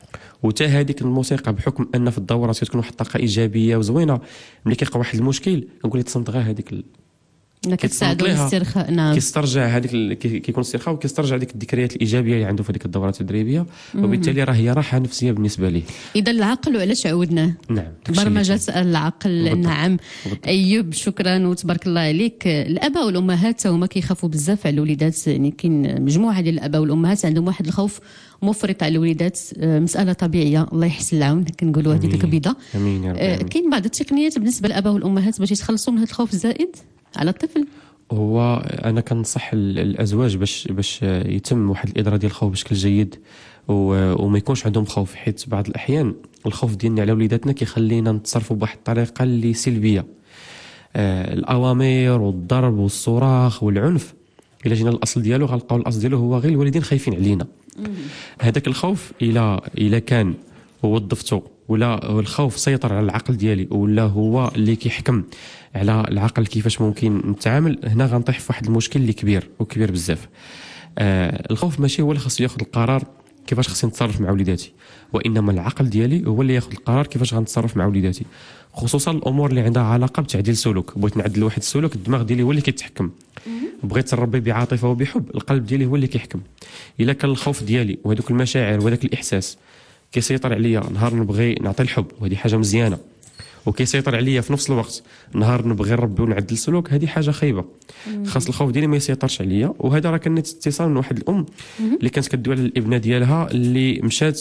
وتا هذيك الموسيقى بحكم ان في الدورات كتكون واحد الطاقه ايجابيه وزوينه ملي كيلقى واحد المشكل كنقول ليه تصنت غير هذيك ال... كتساعدوا على الاسترخاء. نعم كيسترجع هذيك ال... كيكون استرخاء وكيسترجع ديك الذكريات الايجابيه اللي عنده في هذيك الدورات التدريبيه وبالتالي راه هي راحه نفسيه بالنسبه ليه. اذا العقل وعلاش عودناه؟ نعم برمجه العقل. بالضبط. نعم بالضبط. ايوب شكرا وتبارك الله عليك. الاباء والامهات هما كيخافوا بزاف على الوليدات. يعني كاين مجموعه ديال الاباء والامهات عندهم واحد الخوف مفرط على الوليدات. مساله طبيعيه الله يحسن العون كنقولوا هذه الكبيده. امين يا رب. كاين بعض التقنيات بالنسبه للاباء والامهات باش يتخلصوا من هذا الخوف الزائد على الطفل؟ هو انا كنصح الازواج باش باش يتم واحد الاداره ديال الخوف بشكل جيد وما يكونش عندهم خوف. حيت بعض الاحيان الخوف ديالنا على وليداتنا كيخلينا نتصرفوا بواحد الطريقه اللي سلبيه. آه الاوامر والضرب والصراخ والعنف الا جينا الاصل ديالو غنلقاو الاصل ديالو هو غير الوالدين خايفين علينا. هذاك الخوف الى الى كان وظفتو ولا الخوف سيطر على العقل ديالي ولا هو اللي كيحكم على العقل كيفاش ممكن نتعامل هنا غنطيح في واحد المشكل اللي كبير وكبير بزاف. آه الخوف ماشي هو اللي خاصو ياخذ القرار كيفاش خصني نتصرف مع وليداتي وانما العقل ديالي هو اللي ياخذ القرار كيفاش غنتصرف مع وليداتي خصوصا الامور اللي عندها علاقه بتعديل سلوك. بغيت نعدل واحد السلوك الدماغ ديالي هو اللي كيتحكم. بغيت نربي بعاطفه وبحب القلب ديالي هو اللي كيحكم. الا كان الخوف ديالي وهذوك المشاعر وهذاك الاحساس كيسيطر عليا نهار نبغي نعطي الحب وهذه حاجه مزيانه وكيسيطر عليا في نفس الوقت نهار نبغي نربي ونعدل السلوك هذه حاجه خايبه. خاص الخوف ديالي ما يسيطرش عليا. وهذا راه كان اتصال من واحد الام اللي كانت كدوي على الابنه ديالها اللي مشات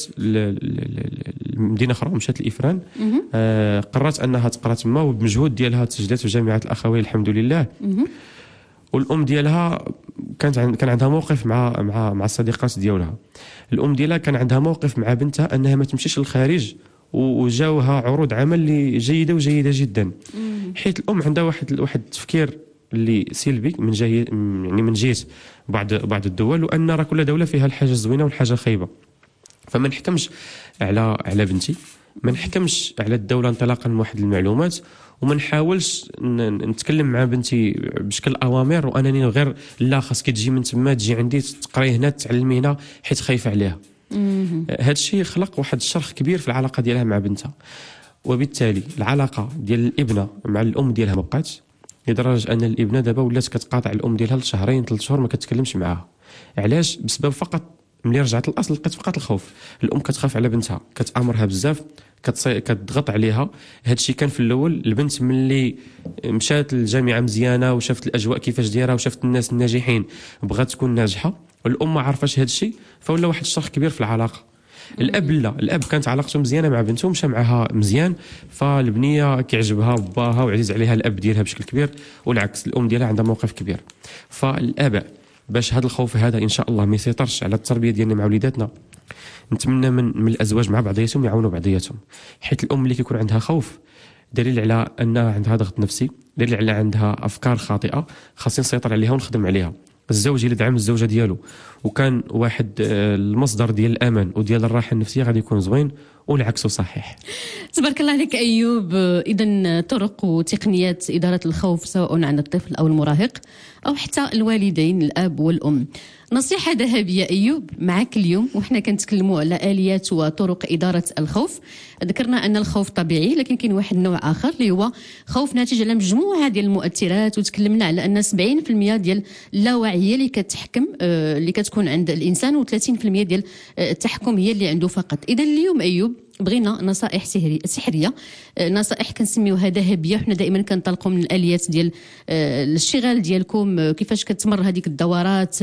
لمدينه اخرى مشات لافران. آه قررت انها تقرا تما وبمجهود ديالها تسجلت في جامعه الاخويه الحمد لله. والام ديالها كانت عن... كان عندها موقف مع مع مع الصديقات ديالها. الام ديالها كان عندها موقف مع بنتها انها ما تمشيش للخارج وجاوها عروض عمل اللي جيده وجيده جدا. حيت الام عندها واحد واحد التفكير اللي سلبي من جهه يعني من جهه بعض بعض الدول وان راه كل دوله فيها الحاجه الزوينه والحاجه الخايبه. فما نحكمش على على بنتي ما نحكمش على الدوله انطلاقا من واحد المعلومات وما نحاولش نتكلم مع بنتي بشكل اوامر وانني غير لا خاصك تجي من تما تجي عندي تقراي هنا تعلمي هنا حيت خايفه عليها. هذا الشيء خلق واحد الشرخ كبير في العلاقه ديالها مع بنتها وبالتالي العلاقه ديال الابنه مع الام ديالها ما بقاتش لدرجه ان الابنه دابا ولات كتقاطع الام ديالها لشهرين ثلاث شهور ما كتكلمش معاها. علاش؟ بسبب فقط ملي رجعت للاصل لقيت فقط الخوف. الام كتخاف على بنتها كتامرها بزاف كتصي... كتضغط عليها. هذا الشيء كان في الاول البنت ملي مشات للجامعه مزيانه وشافت الاجواء كيفاش دايره وشافت الناس الناجحين بغات تكون ناجحه والام ما عرفاش هذا الشيء فولا واحد الشرخ كبير في العلاقه. الاب لا الاب كانت علاقته مزيانه مع بنته ومشى معها مزيان فالبنيه كيعجبها باها وعزيز عليها الاب ديالها بشكل كبير والعكس الام ديالها عندها موقف كبير. فالاباء باش هذا الخوف هذا ان شاء الله ما يسيطرش على التربيه ديالنا مع وليداتنا نتمنى من من الازواج مع بعضياتهم يعاونوا بعضياتهم. حيت الام اللي كيكون عندها خوف دليل على انها عندها ضغط نفسي دليل على عندها افكار خاطئه خاصني نسيطر عليها ونخدم عليها. الزوج اللي دعم الزوجه ديالو وكان واحد المصدر ديال الامان وديال الراحه النفسيه غادي يكون زوين والعكس صحيح. تبارك الله عليك ايوب. اذا طرق وتقنيات اداره الخوف سواء عن الطفل او المراهق او حتى الوالدين الاب والام. نصيحة ذهبية أيوب معك اليوم، وحنا كنتكلموا على آليات وطرق إدارة الخوف. ذكرنا أن الخوف طبيعي، لكن كاين واحد النوع آخر اللي هو خوف ناتج على مجموعة ديال المؤثرات، وتكلمنا على أن سبعين بالمئة ديال اللاوعية اللي كتحكم آه اللي كتكون عند الإنسان، وثلاثين بالمئة ديال آه التحكم هي اللي عنده فقط. إذا اليوم أيوب بغينا نصائح سحريه، نصائح كنسميوها ذهبيه، وحنا دائما كنطلقوا من الاليات ديال الاشتغال ديالكم، كيفاش كتمر هذيك الدورات،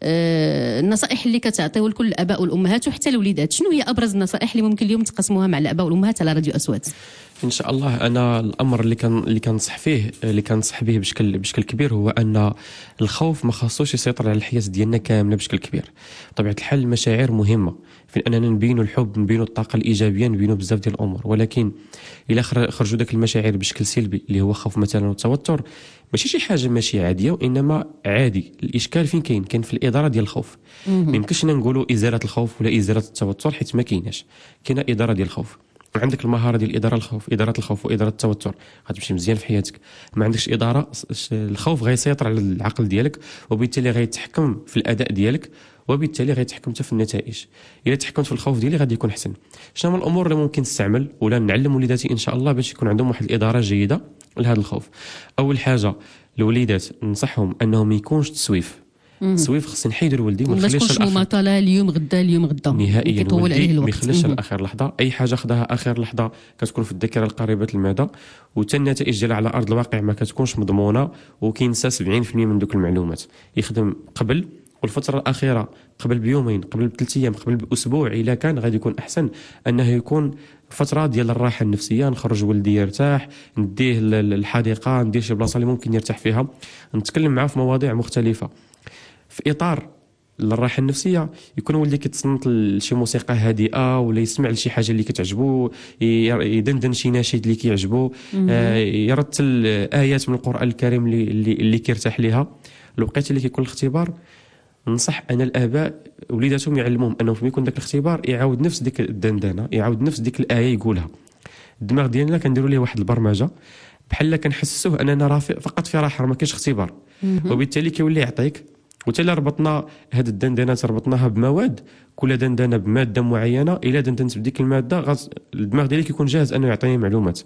النصائح اللي كتعطيو لكل الاباء والامهات وحتى الوليدات. شنو هي ابرز النصائح اللي ممكن اليوم تقسموها مع الاباء والامهات على راديو اصوات؟ ان شاء الله انا الامر اللي كان اللي كنصح فيه اللي كنصح به بشكل بشكل كبير هو ان الخوف ما خاصوش يسيطر على الحياه ديالنا كامله بشكل كبير. بطبيعه الحال المشاعر مهمه في اننا نبينوا الحب، نبينوا الطاقه الايجابيه، نبينوا بزاف ديال الامور، ولكن الا خرجوا داك المشاعر بشكل سلبي اللي هو خوف مثلا والتوتر، ماشي شي حاجه ماشي عاديه وانما عادي. الاشكال فين كاين؟ كاين في الاداره ديال الخوف. ما يمكنش نقولوا ازاله الخوف ولا ازاله التوتر، حيت ما كايناش. كاينه اداره ديال الخوف. عندك المهاره ديال اداره الخوف، اداره الخوف واداره التوتر غتمشي مزيان في حياتك. ما عندكش اداره، الخوف غيسيطر على العقل ديالك، وبالتالي غيتحكم في الاداء ديالك، وبالتالي غيتحكم حتى في النتائج. الا تحكمت في الخوف ديالي غادي يكون احسن. شنو هما الامور اللي ممكن تستعمل ولا نعلم وليداتي ان شاء الله باش يكون عندهم واحد الاداره جيده لهذا الخوف؟ اول حاجه الوليدات ننصحهم انهم ما يكونش تسويف. التسويف خصني نحيدو لولدي، ما نخليش مماطله اليوم غدا اليوم غدا نهائيا. يطول عليه الوقت، ما يخليش لاخر لحظه. اي حاجه خداها اخر لحظه كتكون في الذاكره القريبه المدى، وحتى النتائج ديالها على ارض الواقع ما كتكونش مضمونه، وكينسى سبعين بالمئة من دوك المعلومات. يخدم قبل، والفتره الاخيره قبل بيومين، قبل بثلاث ايام، قبل باسبوع الا كان غادي يكون احسن انه يكون فتره ديال الراحه النفسيه. نخرج ولدي يرتاح، نديه للحديقه، ندير شي بلاصه اللي ممكن يرتاح فيها، نتكلم معاه في مواضيع مختلفه في اطار الراحه النفسيه. يكون ولدي كيتصنت لشي موسيقى هادئه، ولا يسمع لشي حاجه اللي كتعجبو، يدندن شي نشيد اللي كيعجبو، آه يرتل ايات من القران الكريم اللي اللي, اللي كيرتاح ليها. الوقت اللي كيكون الاختبار ننصح ان الاباء وليداتهم يعلموهم انه فين يكون داك الاختبار يعاود نفس ديك الدندنه، يعاود نفس ديك الايه يقولها. الدماغ ديالنا كنديروا ليه واحد البرمجه بحال كنحسسوه اننا راه فقط في راحه، ما كاينش اختبار، وبالتالي كيولي يعطيك. وحتى الا ربطنا هاد الدندنات ربطناها بمواد، كل دندنه بماده معينه، الا دندنت بديك الماده غاز الدماغ ديالي كيكون جاهز انه يعطيني معلومات.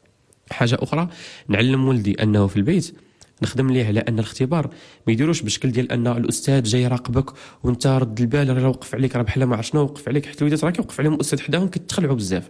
حاجه اخرى نعلم ولدي انه في البيت نخدم ليه على ان الاختبار ما يديروش بشكل ديال ان الاستاذ جاي يراقبك وانت رد البال، راه وقف عليك، راه بحال ما عرف شنو وقف عليك. حتى الوليدات راه كيوقف عليهم الاستاذ حداهم كيتخلعوا بزاف.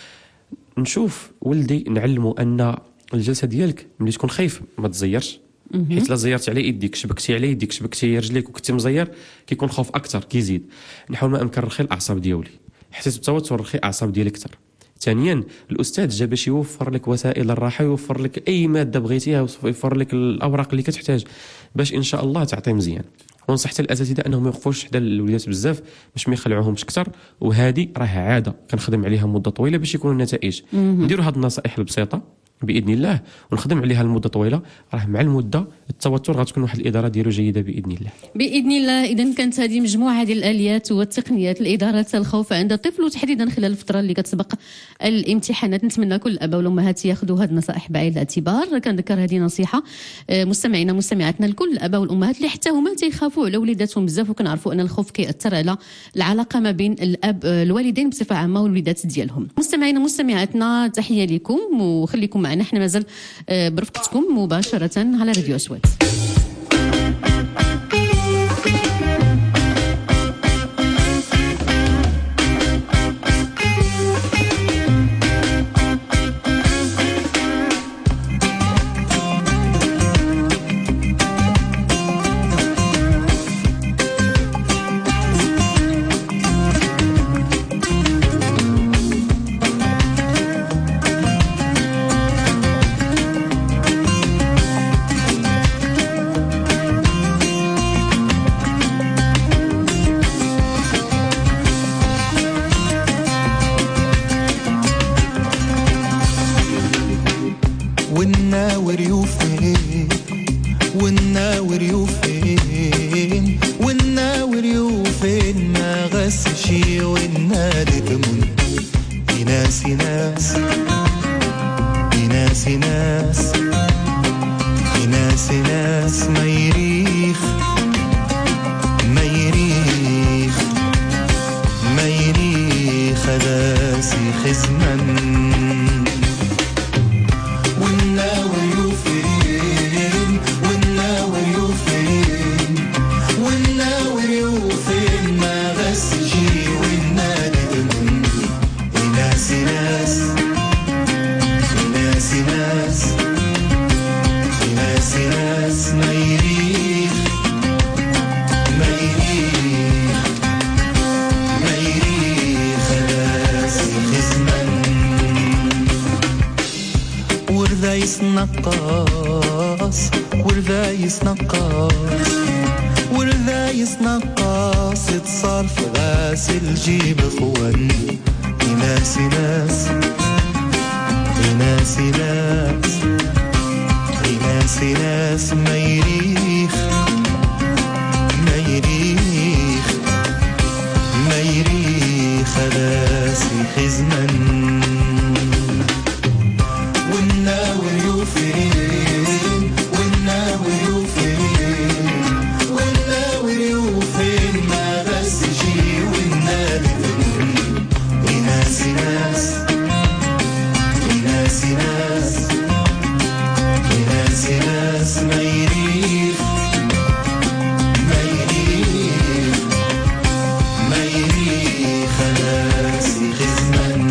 نشوف ولدي نعلمه ان الجلسه ديالك ملي تكون خايف ما تزيرش، حيت لا زيرتي على يديك، شبكتي على يديك، شبكتي رجليك وكنتي مزير، كيكون الخوف اكثر كيزيد. نحاول ما امكن نرخي الاعصاب ديالي، حسيت بالتوتر رخي الاعصاب ديالي اكثر. ثانيا الاستاذ جا باش يوفر لك وسائل الراحه، يوفر لك اي ماده بغيتيها، يوفر لك الاوراق اللي كتحتاج باش ان شاء الله تعطي مزيان. ونصح حتى الاساتذه انهم ما يوقفوش حدا الوليدات بزاف باش ما يخلعوهمش اكثر، وهذه راه عاده كنخدم عليها مده طويله باش يكونوا النتائج. نديروا هذه النصائح البسيطه باذن الله ونخدم عليها لمده طويله، راه مع المده التوتر غتكون واحد الاداره ديالو جيده باذن الله. باذن الله. اذا كانت هذه مجموعه ديال الاليات والتقنيات لاداره الخوف عند الطفل، وتحديدا خلال الفتره اللي كتسبق الامتحانات. نتمنى كل الاباء والامهات ياخذوا هذه النصائح بعين الاعتبار. كنذكر هذه نصيحه مستمعينا مستمعاتنا لكل الاباء والامهات اللي حتى هما تيخافوا على وليداتهم بزاف، وكنعرفوا ان الخوف كيأثر على العلاقه ما بين الاب الوالدين بصفه عامه والوليدات ديالهم. مستمعينا مستمعاتنا تحيه لكم، وخليكم معنا، احنا مازال برفقتكم مباشره على راديو أصوات. والناور يوفين والناور يوفين والناور يوفين ما غسشي والنادي تمن يناس يناس يناس يناس يناس يناس ما يريخ ما يريخ والذايس نقاص والذايس نقاص والذايس نقاص يتصار في غاسل جيب اخوان ناس ناس ناس ناس ناس ناس ما يريخ ما يريخ ما يريخ راسي خزمن والناور يوفين والناور يوفين والناور يوفين ما بس شي والنار ناس ناس ناس ناس ناس ناس ما يريخ ما يريخ ما يريخ راسي خزمن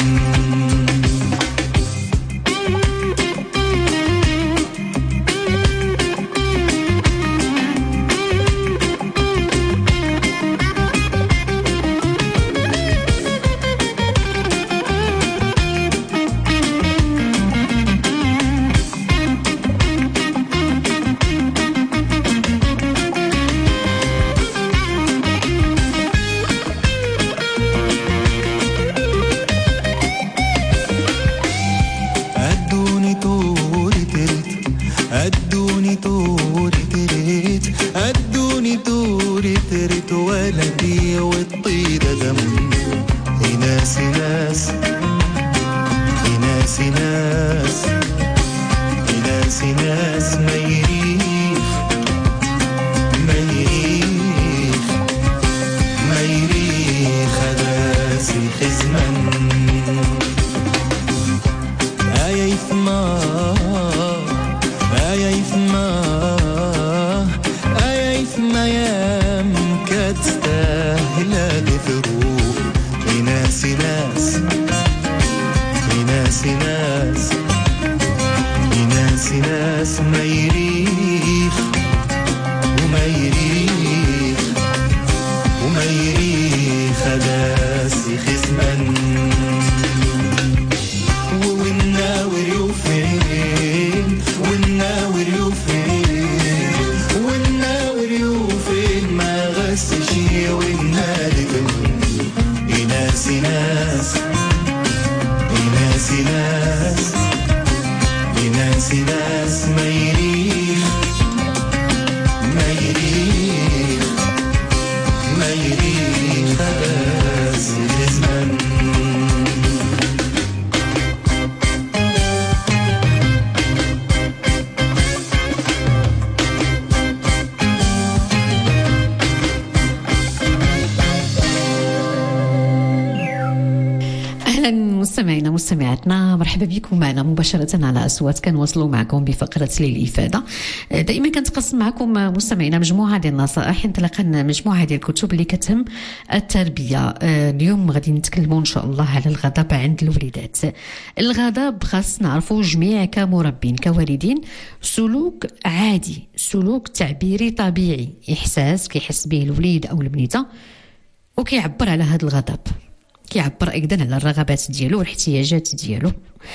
مستمعينا مستمعاتنا مرحبا بكم معنا مباشرة على أصوات. كنواصلوا معكم بفقرة للإفادة. دائما كنتقسم معكم مستمعينا مجموعة ديال النصائح انطلاقا مجموعة ديال الكتب اللي كتهم التربية. اليوم غادي نتكلموا إن شاء الله على الغضب عند الوليدات. الغضب خاص نعرفوا جميع كمربين كوالدين سلوك عادي، سلوك تعبيري طبيعي، إحساس كيحس به الوليد أو البنيته وكيعبر على هذا الغضب، كيعبر ايضا على الرغبات ديالو والاحتياجات ديالو.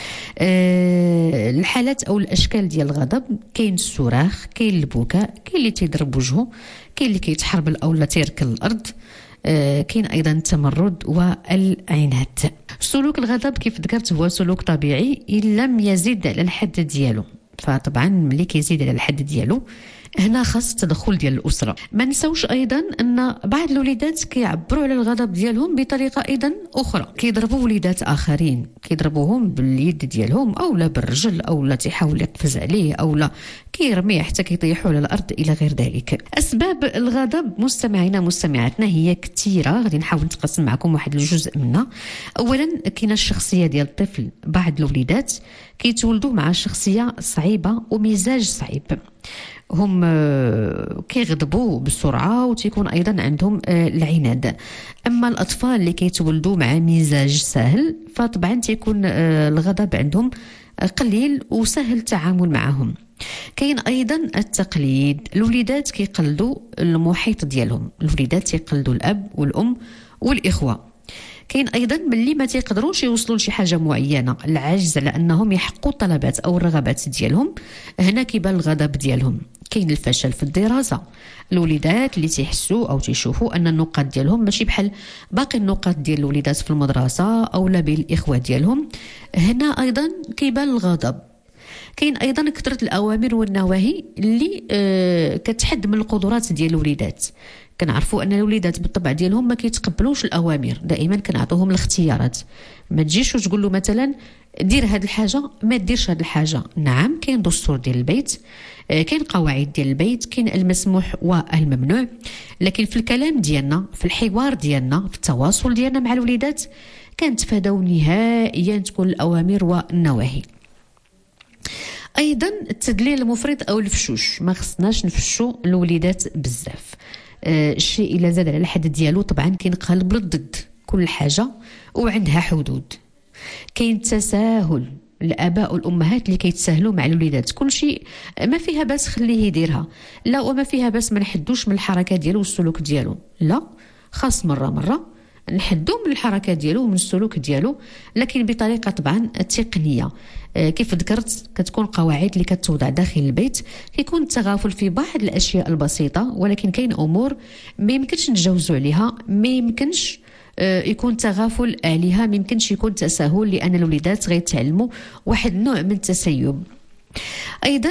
أه الحالات او الاشكال ديال الغضب كاين الصراخ، كاين البكاء، كاين اللي تيضرب وجهه، كاين اللي كيتحربل او لا تيركل الارض، أه كاين ايضا التمرد والعناد. سلوك الغضب كيف ذكرت هو سلوك طبيعي ان لم يزيد على الحد ديالو، فطبعا ملي كيزيد على الحد ديالو هنا خاص التدخل ديال الاسره. ما نساوش ايضا ان بعض الوليدات كيعبروا على الغضب ديالهم بطريقه ايضا اخرى، كيضربوا وليدات اخرين، كيضربوهم باليد ديالهم او لا بالرجل او لا تيحاول يقفز عليه او لا كيرميه حتى كيطيحوا على الارض الى غير ذلك. اسباب الغضب مستمعينا مستمعاتنا هي كثيره، غادي نحاول نتقسم معكم واحد الجزء منها. اولا كاينه الشخصيه ديال الطفل. بعض الوليدات كيتولدوا مع شخصيه صعيبه ومزاج صعيب، هم كيغضبوا بسرعه وتيكون ايضا عندهم العناد. اما الاطفال اللي كيتولدوا مع مزاج سهل فطبعا تيكون الغضب عندهم قليل وسهل التعامل معهم. كاين ايضا التقليد، الوليدات كيقلدوا المحيط ديالهم، الوليدات يقلدوا الاب والام والاخوه. كاين ايضا ملي ما تيقدروش يوصلوا لشي حاجه معينه، العجز على انهم يحققوا الطلبات او الرغبات ديالهم، هنا كيبان الغضب ديالهم. كاين الفشل في الدراسه، الوليدات اللي تيحسوا او تيشوفوا ان النقاط ديالهم ماشي بحال باقي النقاط ديال الوليدات في المدرسه او لا بين الاخوه ديالهم، هنا ايضا كيبان الغضب. كاين ايضا كثره الاوامر والنواهي اللي آه كتحد من القدرات ديال الوليدات. كنعرفوا ان الوليدات بالطبع ديالهم ما كيتقبلوش الاوامر، دائما كنعطوهم الاختيارات. ما تجيش وتقول له مثلا دير هاد الحاجه ما ديرش هاد الحاجه. نعم كاين دستور ديال البيت، آه كاين قواعد ديال البيت، كاين المسموح والممنوع، لكن في الكلام ديالنا، في الحوار ديالنا، في التواصل ديالنا مع الوليدات كنتفاداو نهائيا تكون الاوامر والنواهي. ايضا التدليل المفرط او الفشوش، ما خصناش نفشوا الوليدات بزاف. آه الشيء الا زاد على الحد ديالو طبعا كينقلب للضد، كل حاجه وعندها حدود. كاين التساهل، الاباء والامهات اللي كيتساهلوا مع الوليدات، كل شيء ما فيها باس خليه يديرها، لا وما فيها باس ما نحدوش من الحركه ديالو والسلوك ديالو، لا خاص مره مره نحدو من الحركه ديالو ومن السلوك ديالو، لكن بطريقه طبعا تقنيه. آه كيف ذكرت كتكون قواعد اللي كتوضع داخل البيت، كيكون التغافل في بعض الاشياء البسيطه، ولكن كاين امور ما يمكنش نتجاوزوا عليها، ما يمكنش آه يكون تغافل عليها، ما يمكنش يكون تساهل، لان الوليدات غيتعلموا واحد النوع من التسيب. ايضا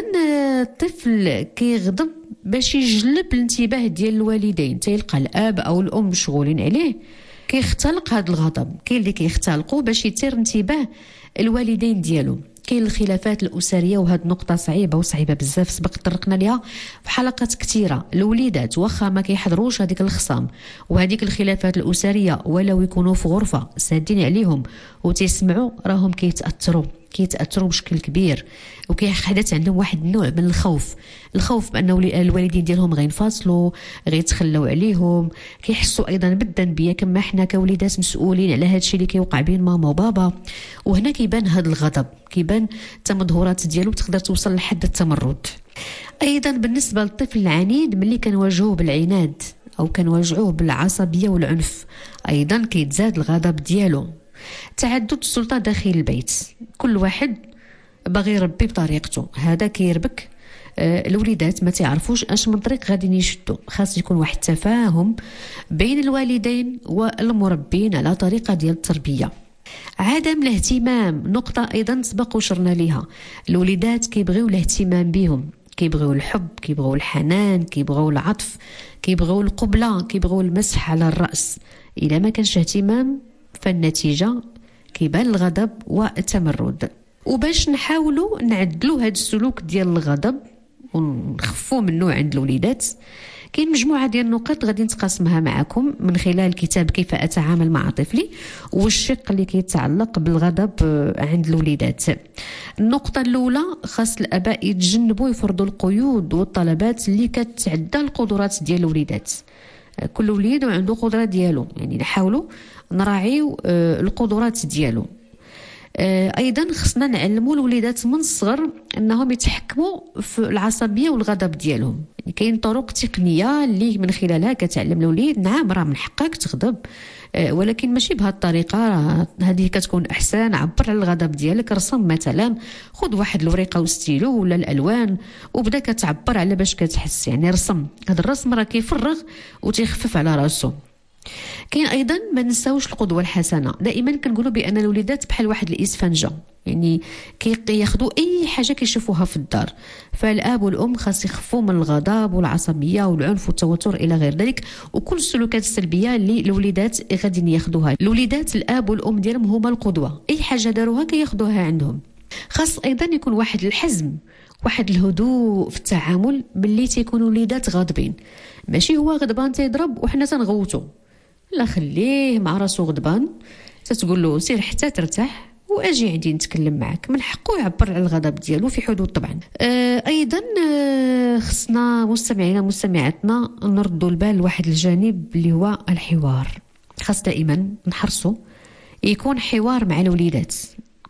الطفل كيغضب باش يجلب الانتباه ديال الوالدين، تيلقى الاب او الام مشغولين عليه كيختلق هذا الغضب. كاين اللي كيختلقوا باش يثير انتباه الوالدين ديالو. كاين الخلافات الاسريه، وهذه نقطه صعيبه وصعيبه بزاف، سبق طرقنا ليها في حلقات كثيره. الوليدات واخا ما كيحضروش هذيك الخصام وهذيك الخلافات الاسريه، ولو يكونوا في غرفه سادين عليهم وتسمعوا، راهم كيتاثروا كيتاثروا بشكل كبير، وكيحدث عندهم واحد النوع من الخوف الخوف بان الوالدين ديالهم غينفصلوا، غيتخلوا عليهم. كيحسوا ايضا بالذنبيه كما حنا كوليدات مسؤولين على هذا الشيء اللي كيوقع بين ماما وبابا، وهنا كيبان هذا الغضب، كيبان التمظهرات ديالو تقدر توصل لحد التمرد. ايضا بالنسبه للطفل العنيد، ملي كنواجهوه بالعناد او كنواجهوه بالعصبيه والعنف، ايضا كيتزاد الغضب ديالو. تعدد السلطه داخل البيت، كل واحد باغي يربي بطريقته، هذا كيربك. آه الوليدات ما تعرفوش اش من طريق غادي يشدوا، خاص يكون واحد التفاهم بين الوالدين والمربين على طريقه ديال التربيه. عدم الاهتمام، نقطه ايضا سبق وشرنا ليها. الوليدات كيبغيو الاهتمام بهم، كيبغيو الحب، كيبغيو الحنان، كيبغيو العطف، كيبغيو القبله، كيبغيو المسح على الراس. اذا ما كانش اهتمام فالنتيجه كيبان الغضب والتمرد. وباش نحاولوا نعدلوا هذا السلوك ديال الغضب ونخفوا منه عند الوليدات، كاين مجموعه ديال النقاط غادي نتقاسمها معكم من خلال كتاب كيف اتعامل مع طفلي، والشق اللي كيتعلق بالغضب عند الوليدات. النقطه الاولى، خاص الاباء يتجنبوا يفرضوا القيود والطلبات اللي كتعدى القدرات ديال الوليدات. كل وليد عنده قدره ديالو، يعني نحاولوا نراعيو القدرات ديالو. ايضا خصنا نعلموا الوليدات من الصغر انهم يتحكموا في العصبيه والغضب ديالهم. يعني كاين طرق تقنيه اللي من خلالها كتعلم الوليد نعم راه من حقك تغضب، ولكن ماشي بهذه الطريقه، هذه كتكون احسن. عبر على الغضب ديالك، رسم مثلا، خذ واحد الورقه وستيلو ولا الالوان وبدا كتعبر على باش كتحس، يعني رسم. هذا الرسم راه كيفرغ وتيخفف على راسو. كاين ايضا ما نساوش القدوه الحسنه. دائما كنقولوا بان الوليدات بحال واحد الاسفنجه، يعني كياخذوا اي حاجه كيشوفوها في الدار. فالاب والام خاص يخفوا من الغضب والعصبيه والعنف والتوتر الى غير ذلك، وكل السلوكات السلبيه اللي الوليدات غادي ياخذوها. الوليدات الاب والام ديالهم هما القدوه، اي حاجه داروها كياخذوها عندهم. خاص ايضا يكون واحد الحزم، واحد الهدوء في التعامل باللي تيكونوا وليدات غاضبين. ماشي هو غضبان تيضرب وحنا تنغوتو، لا خليه مع راسو غضبان، تتقول له سير حتى ترتاح واجي عندي نتكلم معك. من حقه يعبر على الغضب ديالو في حدود طبعا. آه ايضا آه خصنا مستمعينا مستمعاتنا نردوا البال لواحد الجانب اللي هو الحوار. خاص دائما نحرصوا يكون حوار مع الوليدات.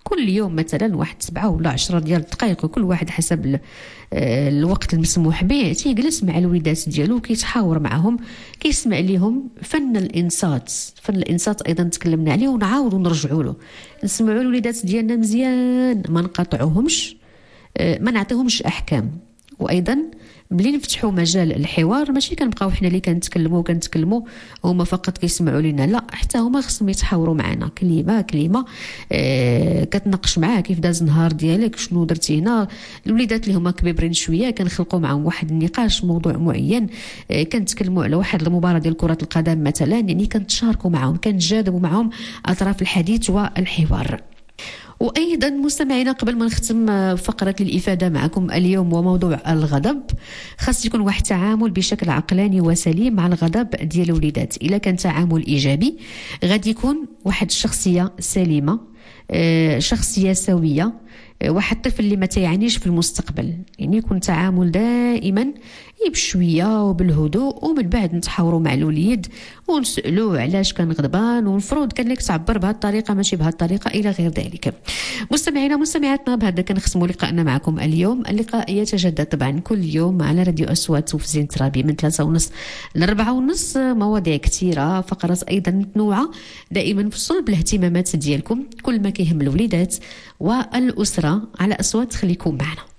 كل يوم مثلا واحد سبعة ولا عشرة ديال الدقائق، وكل واحد حسب الوقت المسموح به تيجلس مع الوليدات ديالو كيتحاور معهم، كيسمع ليهم. فن الانصات، فن الانصات ايضا تكلمنا عليه ونعاودوا نرجعوا له. نسمعوا الوليدات ديالنا مزيان، ما نقاطعوهمش، ما نعطيهمش احكام. وايضا ملي نفتحوا مجال الحوار ماشي كنبقاو حنا اللي كنتكلموا كنتكلموا هما فقط كيسمعوا لنا، لا، حتى هما خصهم يتحاوروا معنا كلمه كلمه. آه كتناقش معاه كيف داز النهار ديالك، شنو درتي هنا. الوليدات اللي هما كبيرين شويه كنخلقوا معهم واحد النقاش موضوع معين، آه كنتكلموا على واحد المباراه ديال كره القدم مثلا، يعني كنتشاركوا معهم، كنتجاذبوا معهم اطراف الحديث والحوار. وايضا مستمعينا قبل ما نختم فقره للافاده معكم اليوم وموضوع الغضب، خاص يكون واحد التعامل بشكل عقلاني وسليم مع الغضب ديال الوليدات. الا كان تعامل ايجابي غادي يكون واحد الشخصيه سليمه، شخصيه سويه، واحد الطفل اللي ما تيعنيش في المستقبل. يعني يكون تعامل دائما بشويه وبالهدوء، ومن بعد نتحاوروا مع الوليد ونسالوه علاش كان غضبان، والمفروض كان لك تعبر بهذه الطريقه ماشي بهذه الطريقه الى غير ذلك. مستمعينا مستمعاتنا، بهذا كنختموا لقائنا معكم اليوم. اللقاء يتجدد طبعا كل يوم على راديو اصوات وفزين الترابي من ثلاثة ونص لأربعة ونص، مواضيع كثيره، فقرات ايضا متنوعه، دائما في صلب الاهتمامات ديالكم، كل ما كيهم الوليدات والاسره على اصوات. خليكم معنا.